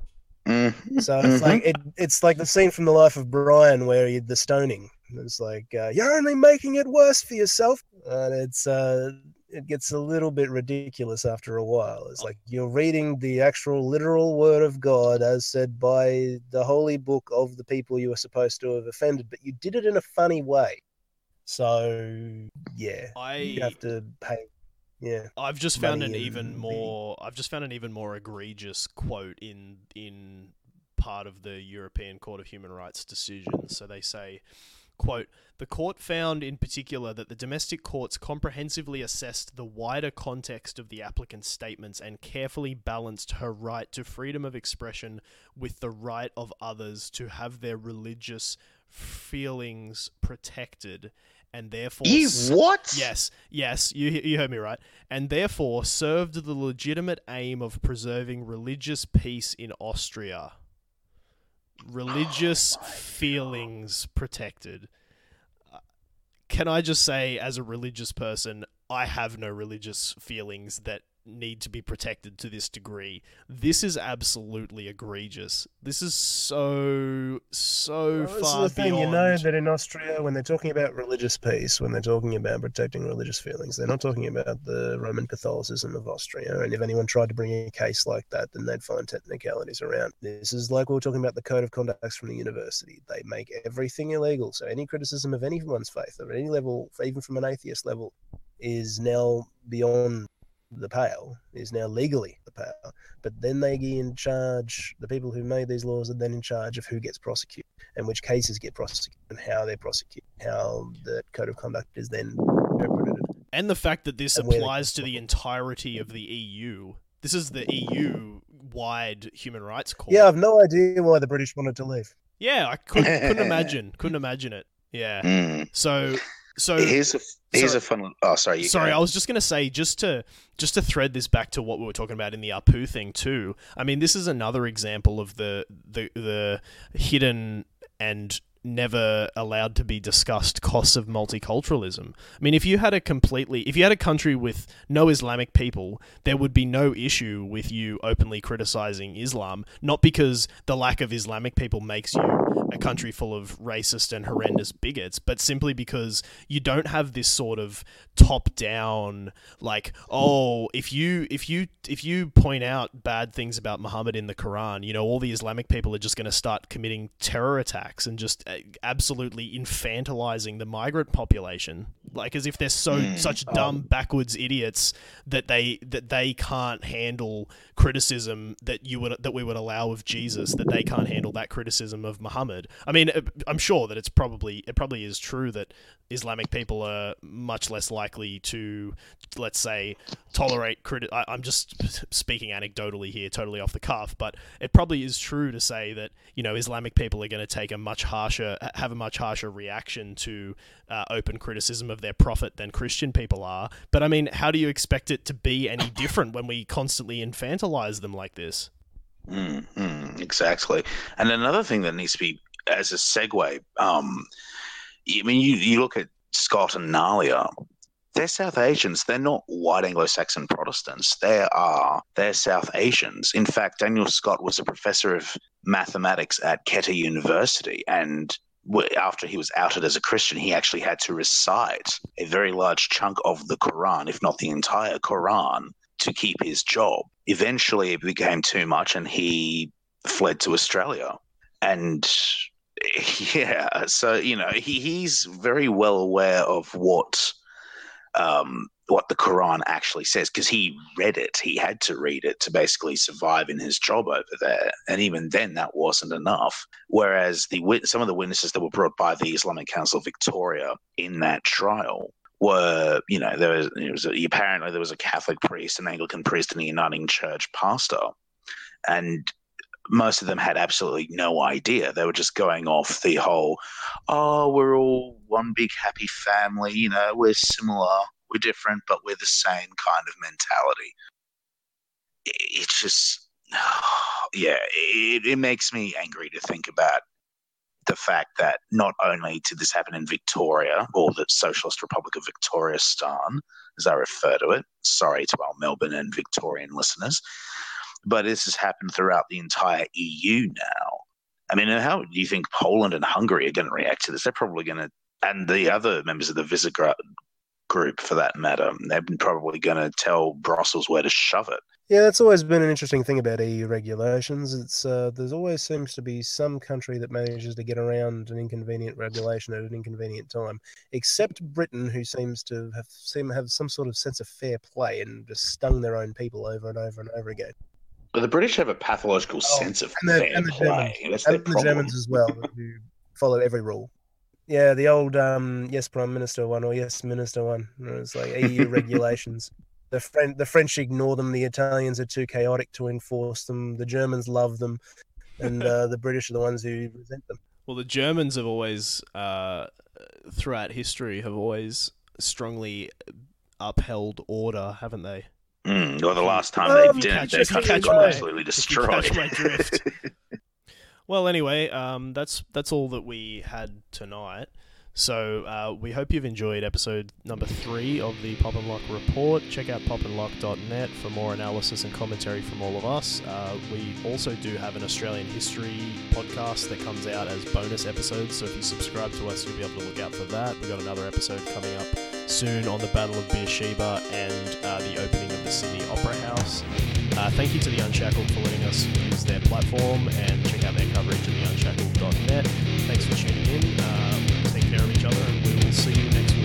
So it's like the scene from The Life of Brian where the stoning. It's like, you're only making it worse for yourself. And it gets a little bit ridiculous after a while. It's like you're reading the actual literal word of God as said by the holy book of the people you were supposed to have offended, but you did it in a funny way. So, yeah, you have to pay. Yeah, I've just found an even more egregious quote in part of the European Court of Human Rights decision. So they say, quote, "The court found in particular that the domestic courts comprehensively assessed the wider context of the applicant's statements and carefully balanced her right to freedom of expression with the right of others to have their religious feelings protected, and therefore..." What? Yes, you heard me right. "And therefore served the legitimate aim of preserving religious peace in Austria." Religious feelings protected. Can I just say, as a religious person, I have no religious feelings that need to be protected to this degree. This is absolutely egregious. This is so far the thing, beyond. you know that in Austria, when they're talking about religious peace, when they're talking about protecting religious feelings, they're not talking about the Roman Catholicism of Austria. And if anyone tried to bring a case like that, then they'd find technicalities around. This is like we were talking about the code of conducts from the university. They make everything illegal. So any criticism of anyone's faith, at any level, even from an atheist level, is now beyond the pale, is now legally the power. But then they get in charge, the people who made these laws are then in charge of who gets prosecuted and which cases get prosecuted and how they're prosecuted, how the code of conduct is then interpreted. And the fact that this And where they applies to come the from. entirety of the EU. This is the EU-wide human rights court. Yeah, I've no idea why the British wanted to leave. Yeah, I couldn't imagine it. Yeah. Mm. So Here's a fun. Oh, sorry. Sorry, I was just going to say, just to thread this back to what we were talking about in the Apu thing too. I mean, this is another example of the hidden and never allowed to be discussed costs of multiculturalism. I mean, if you had a country with no Islamic people, there would be no issue with you openly criticizing Islam, not because the lack of Islamic people makes you a country full of racist and horrendous bigots, but simply because you don't have this sort of top-down, like, oh, if you point out bad things about Muhammad in the Quran, you know, all the Islamic people are just going to start committing terror attacks and just absolutely infantilizing the migrant population, like as if they're such dumb backwards idiots that they can't handle criticism that we would allow of Jesus, that they can't handle that criticism of Muhammad. I mean, I'm sure that it probably is true that Islamic people are much less likely to, let's say, tolerate I'm just speaking anecdotally here, totally off the cuff, but it probably is true to say that, you know, Islamic people are going to have a much harsher reaction to open criticism of their prophet than Christian people are. But I mean, how do you expect it to be any different when we constantly infantilize them like this? Exactly. And another thing that needs to be, as a segue, I mean, you look at Scott and Nalia, they're South Asians. They're not white Anglo-Saxon Protestants. They're South Asians. In fact, Daniel Scott was a professor of mathematics at Quetta University, and after he was outed as a Christian, he actually had to recite a very large chunk of the Quran, if not the entire Quran, to keep his job. Eventually, it became too much, and he fled to Australia. And yeah, so, you know, he's very well aware of what the Quran actually says, because he read it. He had to read it to basically survive in his job over there. And even then, that wasn't enough. Whereas some of the witnesses that were brought by the Islamic Council of Victoria in that trial were, you know, apparently there was a Catholic priest, an Anglican priest, and a Uniting Church pastor. And most of them had absolutely no idea. They were just going off the whole, oh, we're all one big happy family, you know, we're similar, we're different, but we're the same kind of mentality. It's just, yeah, it makes me angry to think about the fact that not only did this happen in Victoria, or the Socialist Republic of Victoristan, as I refer to it, sorry to our Melbourne and Victorian listeners, but this has happened throughout the entire EU now. I mean, how do you think Poland and Hungary are going to react to this? They're probably going to, and the other members of the Visegrad group for that matter, they're probably going to tell Brussels where to shove it. Yeah, that's always been an interesting thing about EU regulations. It's there's always seems to be some country that manages to get around an inconvenient regulation at an inconvenient time, except Britain, who seems to have some sort of sense of fair play and just stung their own people over and over and over again. But the British have a pathological sense of fair play. That's their problem. The Germans as well, who follow every rule. Yeah, the old yes Prime Minister one or yes Minister one. It's like EU regulations. The French ignore them. The Italians are too chaotic to enforce them. The Germans love them, and the British are the ones who resent them. Well, the Germans have always, throughout history, have always strongly upheld order, haven't they? Well, the last time they didn't, their country got absolutely destroyed. Catch my drift. Well, anyway, that's all that we had tonight. So we hope you've enjoyed episode number 3 of the Pop and Lock Report. Check out popandlock.net for more analysis and commentary from all of us. We also do have an Australian history podcast that comes out as bonus episodes, so if you subscribe to us, you'll be able to look out for that. We've got another episode coming up soon on the Battle of Beersheba and the opening of the Sydney Opera House. Thank you to The Unshackled for letting us use their platform, and check out their coverage at theunshackled.net. Thanks for tuning in. Take care of each other, and we will see you next week.